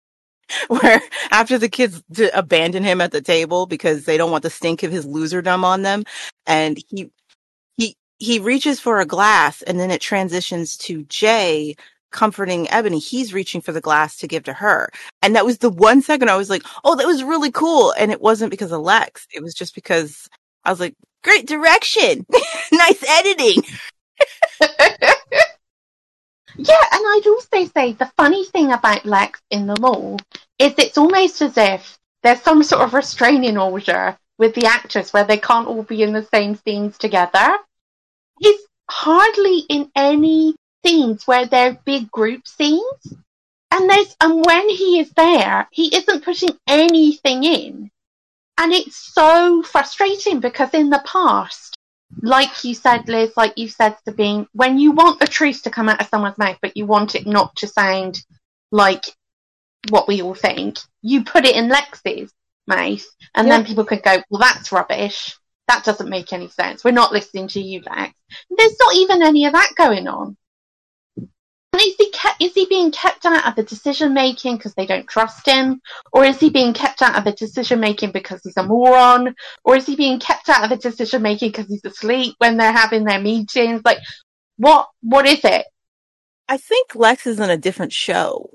where after the kids d- abandon him at the table because they don't want the stink of his loserdom on them, and he he he reaches for a glass, and then it transitions to Jay comforting Ebony. He's reaching for the glass to give to her. And that was the one second I was like, oh, that was really cool. And it wasn't because of Lex. It was just because I was like, great direction. Nice editing. Yeah, and I'd also say the funny thing about Lex in the mall is it's almost as if there's some sort of restraining order with the actors where they can't all be in the same scenes together. He's hardly in any scenes where they're big group scenes. And there's and when he is there, he isn't putting anything in. And it's so frustrating because in the past, like you said, Liz, like you said, Sabine, when you want the truth to come out of someone's mouth, but you want it not to sound like what we all think, you put it in Lex's mouth, and Yeah. then people could go, well, that's rubbish. That doesn't make any sense. We're not listening to you, Lex. There's not even any of that going on. And is he, kept, is he being kept out of the decision-making because they don't trust him? Or is he being kept out of the decision-making because he's a moron? Or is he being kept out of the decision-making because he's asleep when they're having their meetings? Like, what? What is it? I think Lex is in a different show.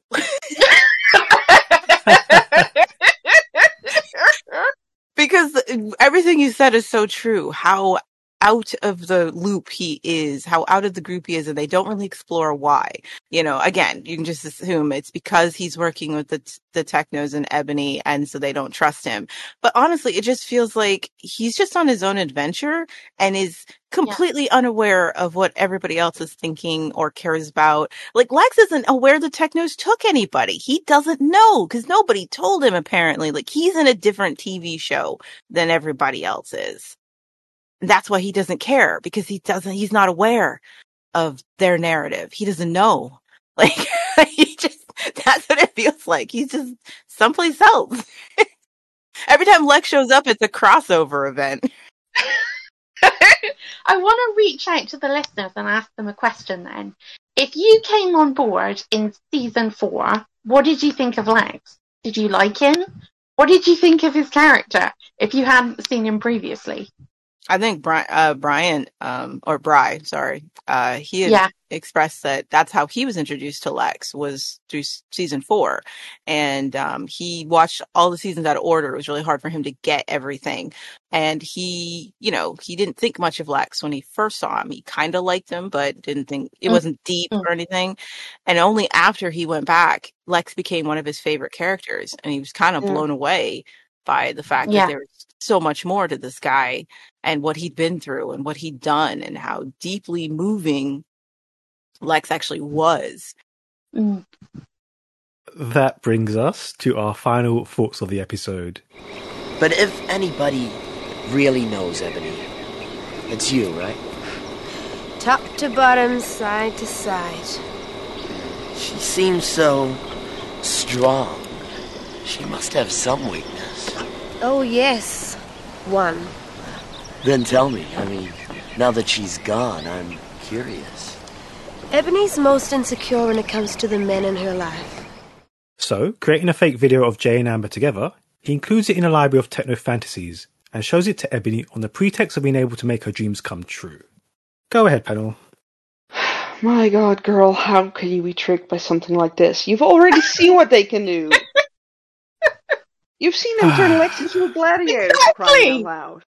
Because everything you said is so true. How out of the loop he is, how out of the group he is, and they don't really explore why. You know, again, you can just assume it's because he's working with the the Technos and Ebony, and so they don't trust him. But honestly, it just feels like he's just on his own adventure and is completely unaware of what everybody else is thinking or cares about. Like, Lex isn't aware the Technos took anybody. He doesn't know because nobody told him, apparently. Like, he's in a different T V show than everybody else is. That's why he doesn't care, because he doesn't, he's not aware of their narrative. He doesn't know. Like, he just, that's what it feels like. He's just someplace else. Every time Lex shows up, it's a crossover event. I want to reach out to the listeners and ask them a question then. If you came on board in season four, what did you think of Lex? Did you like him? What did you think of his character if you hadn't seen him previously? I think Brian, uh, Brian um, or Bry, sorry, uh, he had Yeah. expressed that that's how he was introduced to Lex, was through s- season four. And um, he watched all the seasons out of order. It was really hard for him to get everything. And he, you know, he didn't think much of Lex when he first saw him. He kind of liked him, but didn't think it wasn't deep Mm. or anything. And only after he went back, Lex became one of his favorite characters. And he was kind of Yeah. blown away by the fact Yeah. that there was so much more to this guy and what he'd been through and what he'd done and how deeply moving Lex actually was. Mm. That brings us to our final thoughts of the episode. But if anybody really knows Ebony, it's you, right? Top to bottom, side to side. She seems so strong. She must have some weakness. Oh, yes. One. Then tell me, I mean, now that she's gone, I'm curious. Ebony's most insecure when it comes to the men in her life. So, creating a fake video of Jay and Amber together, he includes it in a library of techno fantasies and shows it to Ebony on the pretext of being able to make her dreams come true. Go ahead, panel. My god, girl, how can you be tricked by something like this? You've already seen what they can do. You've seen them turn Lex into a gladiator, for crying out loud.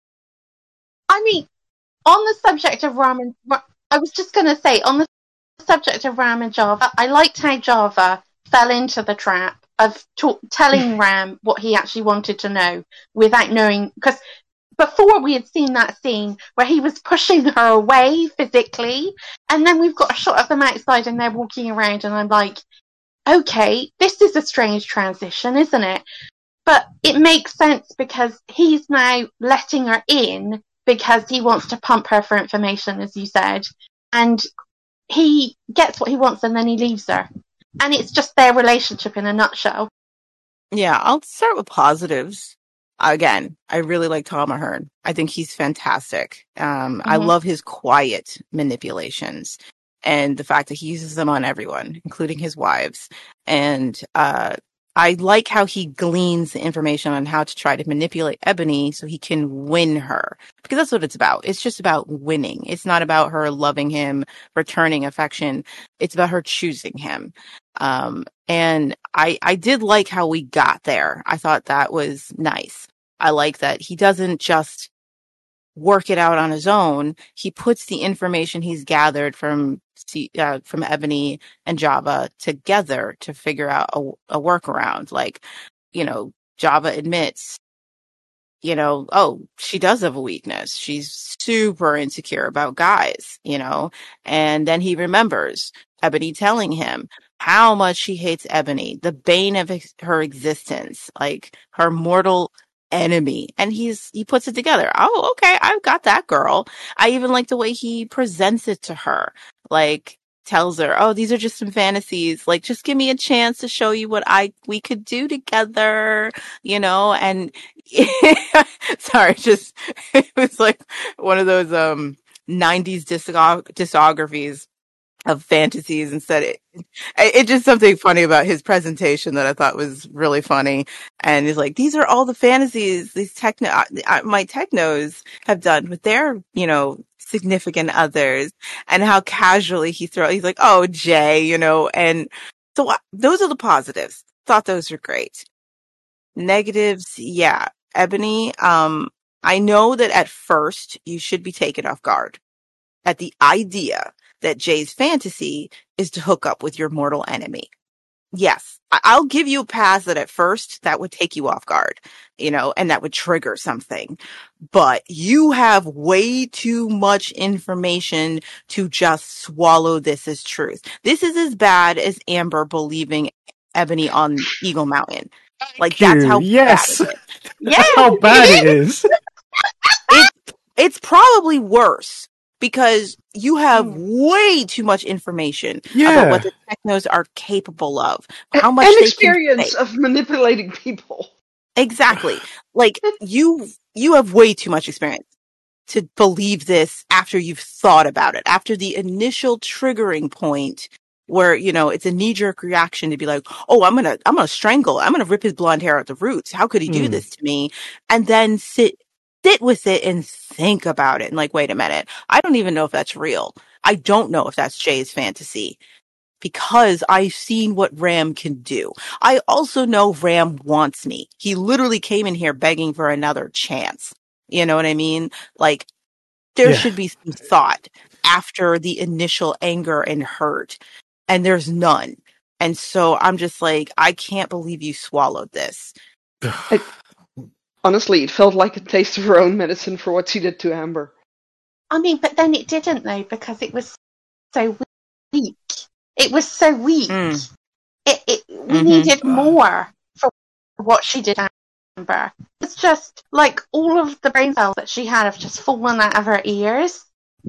I mean, on the subject of Ram and... I was just going to say, on the subject of Ram and Java, I liked how Java fell into the trap of talk, telling Ram what he actually wanted to know without knowing... Because before we had seen that scene where he was pushing her away physically, and then we've got a shot of them outside and they're walking around, and I'm like, okay, this is a strange transition, isn't it? But it makes sense because he's now letting her in because he wants to pump her for information, as you said. And he gets what he wants and then he leaves her. And it's just their relationship in a nutshell. Yeah, I'll start with positives. Again, I really like Tom Ahern. I think he's fantastic. Um, I Mhm. love his quiet manipulations and the fact that he uses them on everyone, including his wives. And uh, I like how he gleans the information on how to try to manipulate Ebony so he can win her. Because that's what it's about. It's just about winning. It's not about her loving him, returning affection. It's about her choosing him. Um, and I, I did like how we got there. I thought that was nice. I like that he doesn't just work it out on his own. He puts the information he's gathered from uh, from Ebony and Java together to figure out a, a workaround. Like, you know, Java admits, you know, oh, she does have a weakness. She's super insecure about guys, you know, and then he remembers Ebony telling him how much she hates Ebony, the bane of ex- her existence, like her mortal enemy. And he's, he puts it together. Oh, okay. I've got that girl. I even like the way he presents it to her. Like, tells her, oh, these are just some fantasies. Like, just give me a chance to show you what I, we could do together, you know? And sorry, just, it was like one of those, um, nineties discog- discographies of fantasies instead. It, it just something funny about his presentation that I thought was really funny. And he's like, these are all the fantasies these techno, uh, my technos have done with their, you know, significant others, and how casually he throws, he's like, oh, Jay, you know, and so uh, those are the positives. Thought those were great. Negatives. Yeah. Ebony. Um, I know that at first you should be taken off guard at the idea that Jay's fantasy is to hook up with your mortal enemy. Yes, I- I'll give you a pass that at first that would take you off guard, you know, and that would trigger something. But you have way too much information to just swallow this as truth. This is as bad as Amber believing Ebony on Eagle Mountain. Like, that's how yes. bad it is. That's how bad it is. It, it's probably worse. Because you have way too much information Yeah. about what the technos are capable of. How much and they experience can of manipulating people. Exactly. Like, you you have way too much experience to believe this after you've thought about it, after the initial triggering point where, you know, it's a knee-jerk reaction to be like, oh, I'm gonna I'm gonna strangle, I'm gonna rip his blonde hair at the roots. How could he do Mm. this to me? And then sit sit with it and think about it and like, wait a minute, I don't even know if that's real. I don't know if that's Jay's fantasy. Because I've seen what Ram can do. I also know Ram wants me. He literally came in here begging for another chance. You know what I mean? Like, there Yeah. should be some thought after the initial anger and hurt. And there's none. And so I'm just like, I can't believe you swallowed this. It, honestly, it felt like a taste of her own medicine for what she did to Amber. I mean, but then it didn't, though, because it was so weak. It was so weak. Mm. It, it, we Mm-hmm. needed more for what she did to Amber. It's just like all of the brain cells that she had have just fallen out of her ears.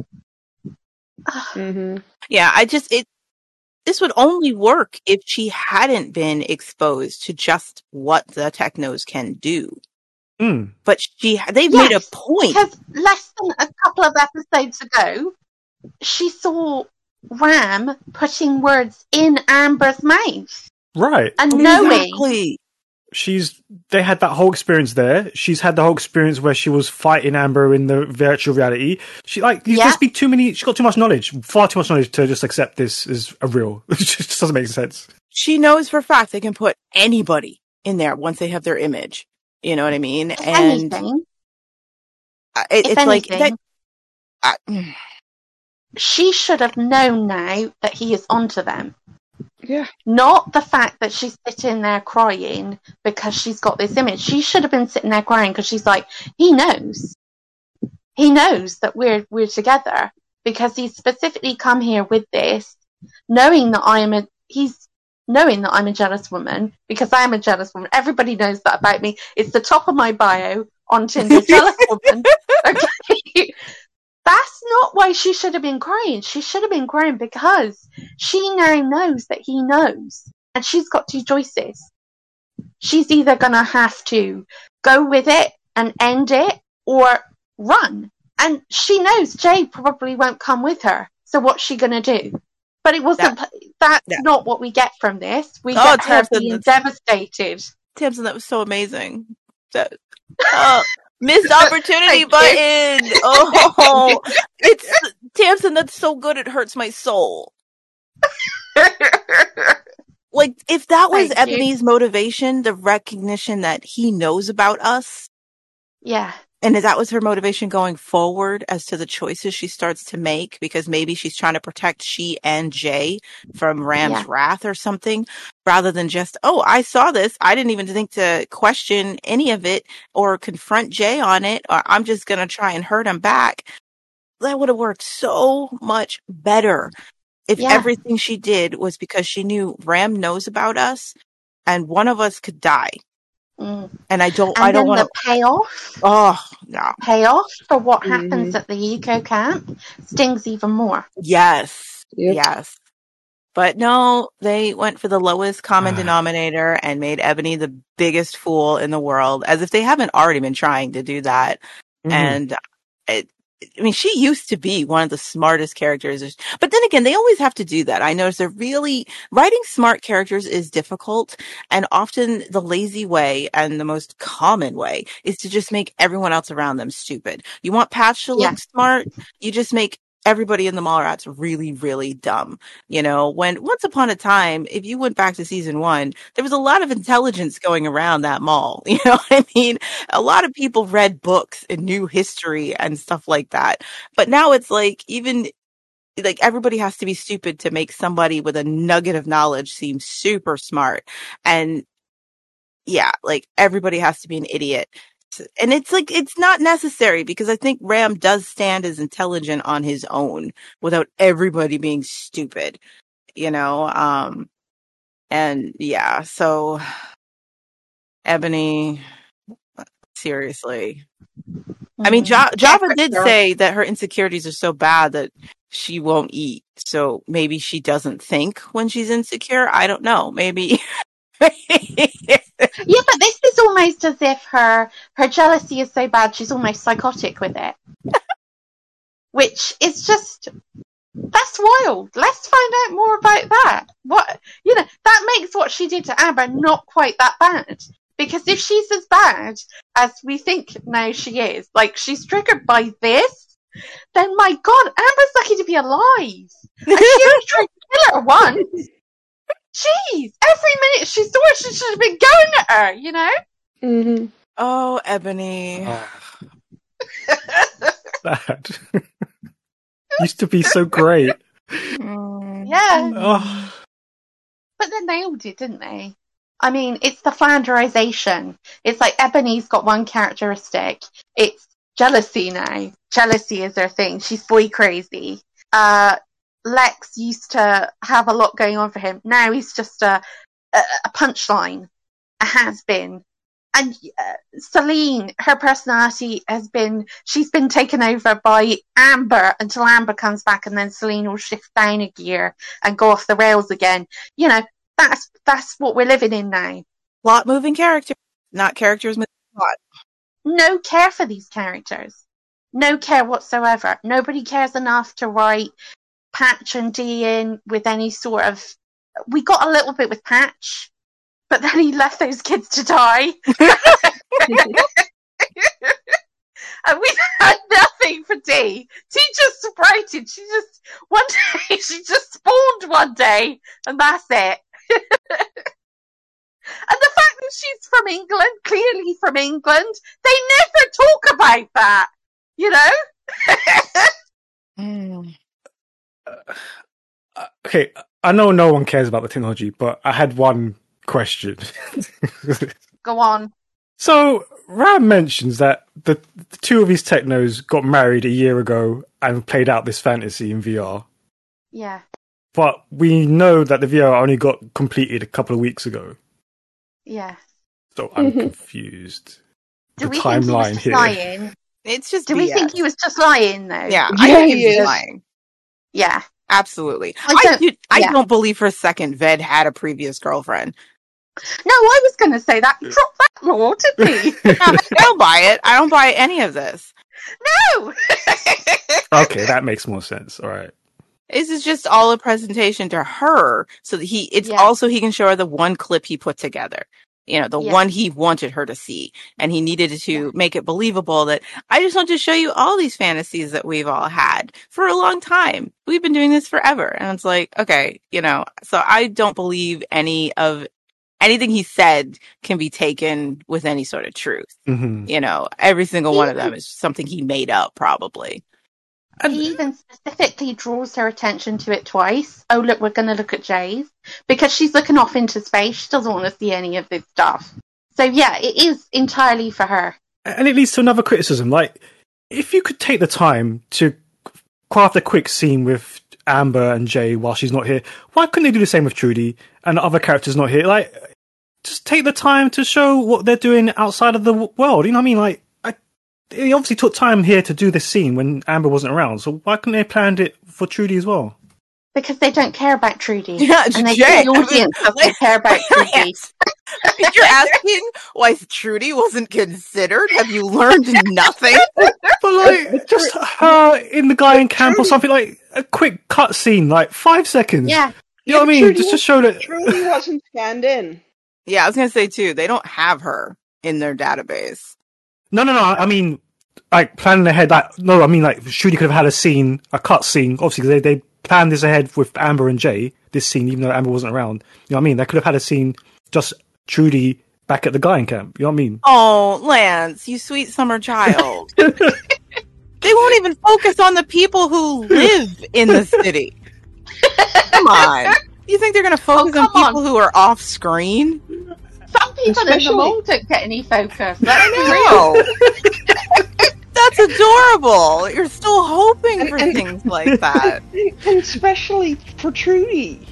Mm-hmm. Yeah, I just, it, this would only work if she hadn't been exposed to just what the technos can do. Mm. But she, they've made a Yes, point. because less than a couple of episodes ago, she saw Ram putting words in Amber's mouth Right. and knowing. Exactly. She's they had that whole experience there. She's had the whole experience where she was fighting Amber in the virtual reality. She like there's Yeah. just be too many. She's got too much knowledge, far too much knowledge to just accept this as a real. It just doesn't make sense. She knows for a fact they can put anybody in there once they have their image. You know what I mean? If And anything, uh, it, if it's like anything, that. Uh, she should have known now that he is onto them. Yeah. Not the fact that she's sitting there crying because she's got this image. She should have been sitting there crying because she's like, he knows. He knows that we're we're together because he's specifically come here with this, knowing that I am a he's knowing that I'm a jealous woman because I am a jealous woman. Everybody knows that about me. It's the top of my bio on Tinder, jealous woman. Okay. That's not why she should have been crying. She should have been crying because she now knows that he knows. And she's got two choices. She's either going to have to go with it and end it or run. And she knows Jay probably won't come with her. So what's she going to do? But it wasn't, That- that's yeah. not what we get from this. We Oh, get her Tamsin, being that's- devastated. Tamsin, that was so amazing. That, oh, missed opportunity Thank button. you. Oh, it's Tamsin. That's so good. It hurts my soul. Like, if that was Thank you. Ebony's motivation, the recognition that he knows about us, Yeah. and that was her motivation going forward as to the choices she starts to make, because maybe she's trying to protect she and Jay from Ram's Yeah. wrath or something, rather than just, oh, I saw this. I didn't even think to question any of it or confront Jay on it, or I'm just going to try and hurt him back. That would have worked so much better if Yeah. everything she did was because she knew Ram knows about us and one of us could die. Mm. And I don't, And I don't then want the to, payoff. oh, no. payoff for what Mhm. happens at the Yuko camp stings even more. Yes. Yep. Yes. But no, they went for the lowest common denominator and made Ebony the biggest fool in the world, as if they haven't already been trying to do that. Mhm. And it, I mean, she used to be one of the smartest characters. But then again, they always have to do that. I notice they're really, writing smart characters is difficult. And often the lazy way and the most common way is to just make everyone else around them stupid. You want Patch to look Yeah. smart? You just make everybody in the Mallrats really, really dumb. You know, when once upon a time, if you went back to season one, there was a lot of intelligence going around that mall. You know what I mean? A lot of people read books and knew history and stuff like that. But now it's like, even like everybody has to be stupid to make somebody with a nugget of knowledge seem super smart. And yeah, like everybody has to be an idiot. And it's like, it's not necessary, because I think Ram does stand as intelligent on his own without everybody being stupid, you know? Um, and yeah, so Ebony, seriously. I mean, Mhm. ja- Java did Character. say that her insecurities are so bad that she won't eat. So maybe she doesn't think when she's insecure. I don't know. Maybe, Yeah, but this is almost as if her her jealousy is so bad she's almost psychotic with it. Which is just, that's wild. Let's find out more about that. What, you know, that makes what she did to Amber not quite that bad. Because if she's as bad as we think now she is, like she's triggered by this, then my God, Amber's lucky to be alive. And she only tried to kill her once. Jeez, every minute she saw her, she should have been going at her, you know? Mm-hmm. Oh, Ebony. That used to be so great. Yeah. Oh. But they nailed it, didn't they? I mean, it's the Flanderization. It's like Ebony's got one characteristic. It's jealousy now. Jealousy is her thing. She's boy crazy. Uh, Lex used to have a lot going on for him. Now he's just a, a, a punchline. A has-been. And uh, Celine, her personality has been, she's been taken over by Amber until Amber comes back, and then Celine will shift down a gear and go off the rails again. You know, that's that's what we're living in now. Plot moving characters, not characters moving plot. No care for these characters. No care whatsoever. Nobody cares enough to write Patch and Dee in with any sort of... We got a little bit with Patch, but then he left those kids to die. And we had nothing for Dee. Dee just sprouted. She just, one day, she just spawned one day, and that's it. And the fact that she's from England, clearly from England, they never talk about that, you know? mm. uh, okay, I know no one cares about the technology, but I had one question. Go on. So, Ram mentions that the, the two of his technos got married a year ago and played out this fantasy in V R. Yeah. But we know that the V R only got completed a couple of weeks ago. Yeah. So I'm confused. Do the we timeline think he was just here. lying? It's just Do B S. we think he was just lying, though? Yeah, Yeah, I think he he's is. lying. Yeah. Absolutely. I I, don't- do, I yeah. don't believe for a second Ved had a previous girlfriend. No, I was going to say that. Drop that law, didn't he? No, I don't buy it. I don't buy any of this. No! Okay, that makes more sense. All right. This is just all a presentation to her, so that he. It's Yeah. also he can show her the one clip he put together. You know, the Yeah. one he wanted her to see, and he needed to make it believable that I just want to show you all these fantasies that we've all had for a long time. We've been doing this forever, and it's like, okay, you know. So I don't believe any of anything he said can be taken with any sort of truth. Mm-hmm. You know, every single one of them is something he made up, probably. He even specifically draws her attention to it twice. Oh, look, we're going to look at Jay's. Because she's looking off into space. She doesn't want to see any of this stuff. So, yeah, it is entirely for her. And it leads to another criticism. Like, if you could take the time to craft a quick scene with Amber and Jay while she's not here, why couldn't they do the same with Trudy and the other characters not here? Like, just take the time to show what they're doing outside of the w- world. You know what I mean? Like, I, they obviously took time here to do this scene when Amber wasn't around. So why couldn't they have planned it for Trudy as well? Because they don't care about Trudy. Yeah, and they Jay, the audience I mean, doesn't care about Trudy. You're asking why Trudy wasn't considered? Have you learned nothing? But like, just her in the guy in camp or something, like a quick cut scene, like five seconds. Yeah. You know what I mean? Trudy Just to was- show that. Trudy wasn't scanned in. Yeah, I was gonna say too. They don't have her in their database. No, no, no. I mean, like planning ahead. Like, no, I mean, like Trudy could have had a scene, a cut scene. Obviously, 'cause they they planned this ahead with Amber and Jay. This scene, even though Amber wasn't around. You know what I mean? They could have had a scene just Trudy back at the guy in camp. You know what I mean? Oh, Lance, you sweet summer child. They won't even focus on the people who live in the city. Come on. You think they're going to focus Oh, on come people who are off screen? Some people in the Especially- mall don't get any focus. Let's be No. real. That's adorable. You're still hoping And- for and- things like that. And especially for Trudy.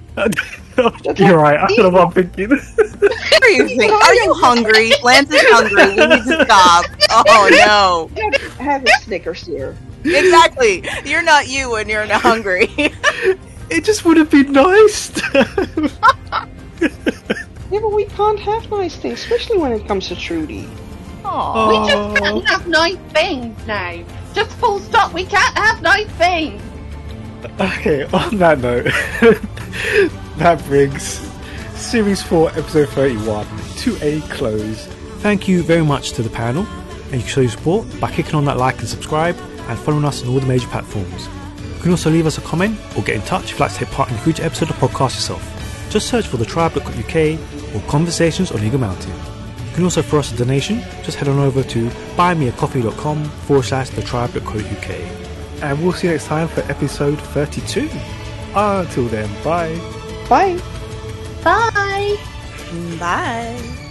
You're right. I don't know what I'm thinking. What are you thinking? Are you hungry? Lance is hungry. We need to stop. Oh, no. Have a Snickers here. Exactly. You're not you when you're not hungry. It just would have been nice. Yeah, but we can't have nice things, especially when it comes to Trudy. Aw, we just can't have nice things now. Just full stop, we can't have nice things. Okay, on that note, that brings Series four, Episode thirty-one to a close. Thank you very much to the panel, and you can show your support by clicking on that like and subscribe and following us on all the major platforms. You can also leave us a comment or get in touch if you'd like to take part in a future episode of the podcast yourself. Just search for the tribe dot co dot U K or Conversations on Eagle Mountain. You can also throw us a donation. Just head on over to buymeacoffee.com forward slash the tribe dot co dot U K. And we'll see you next time for episode thirty-two. Until then, bye. Bye. Bye. Bye.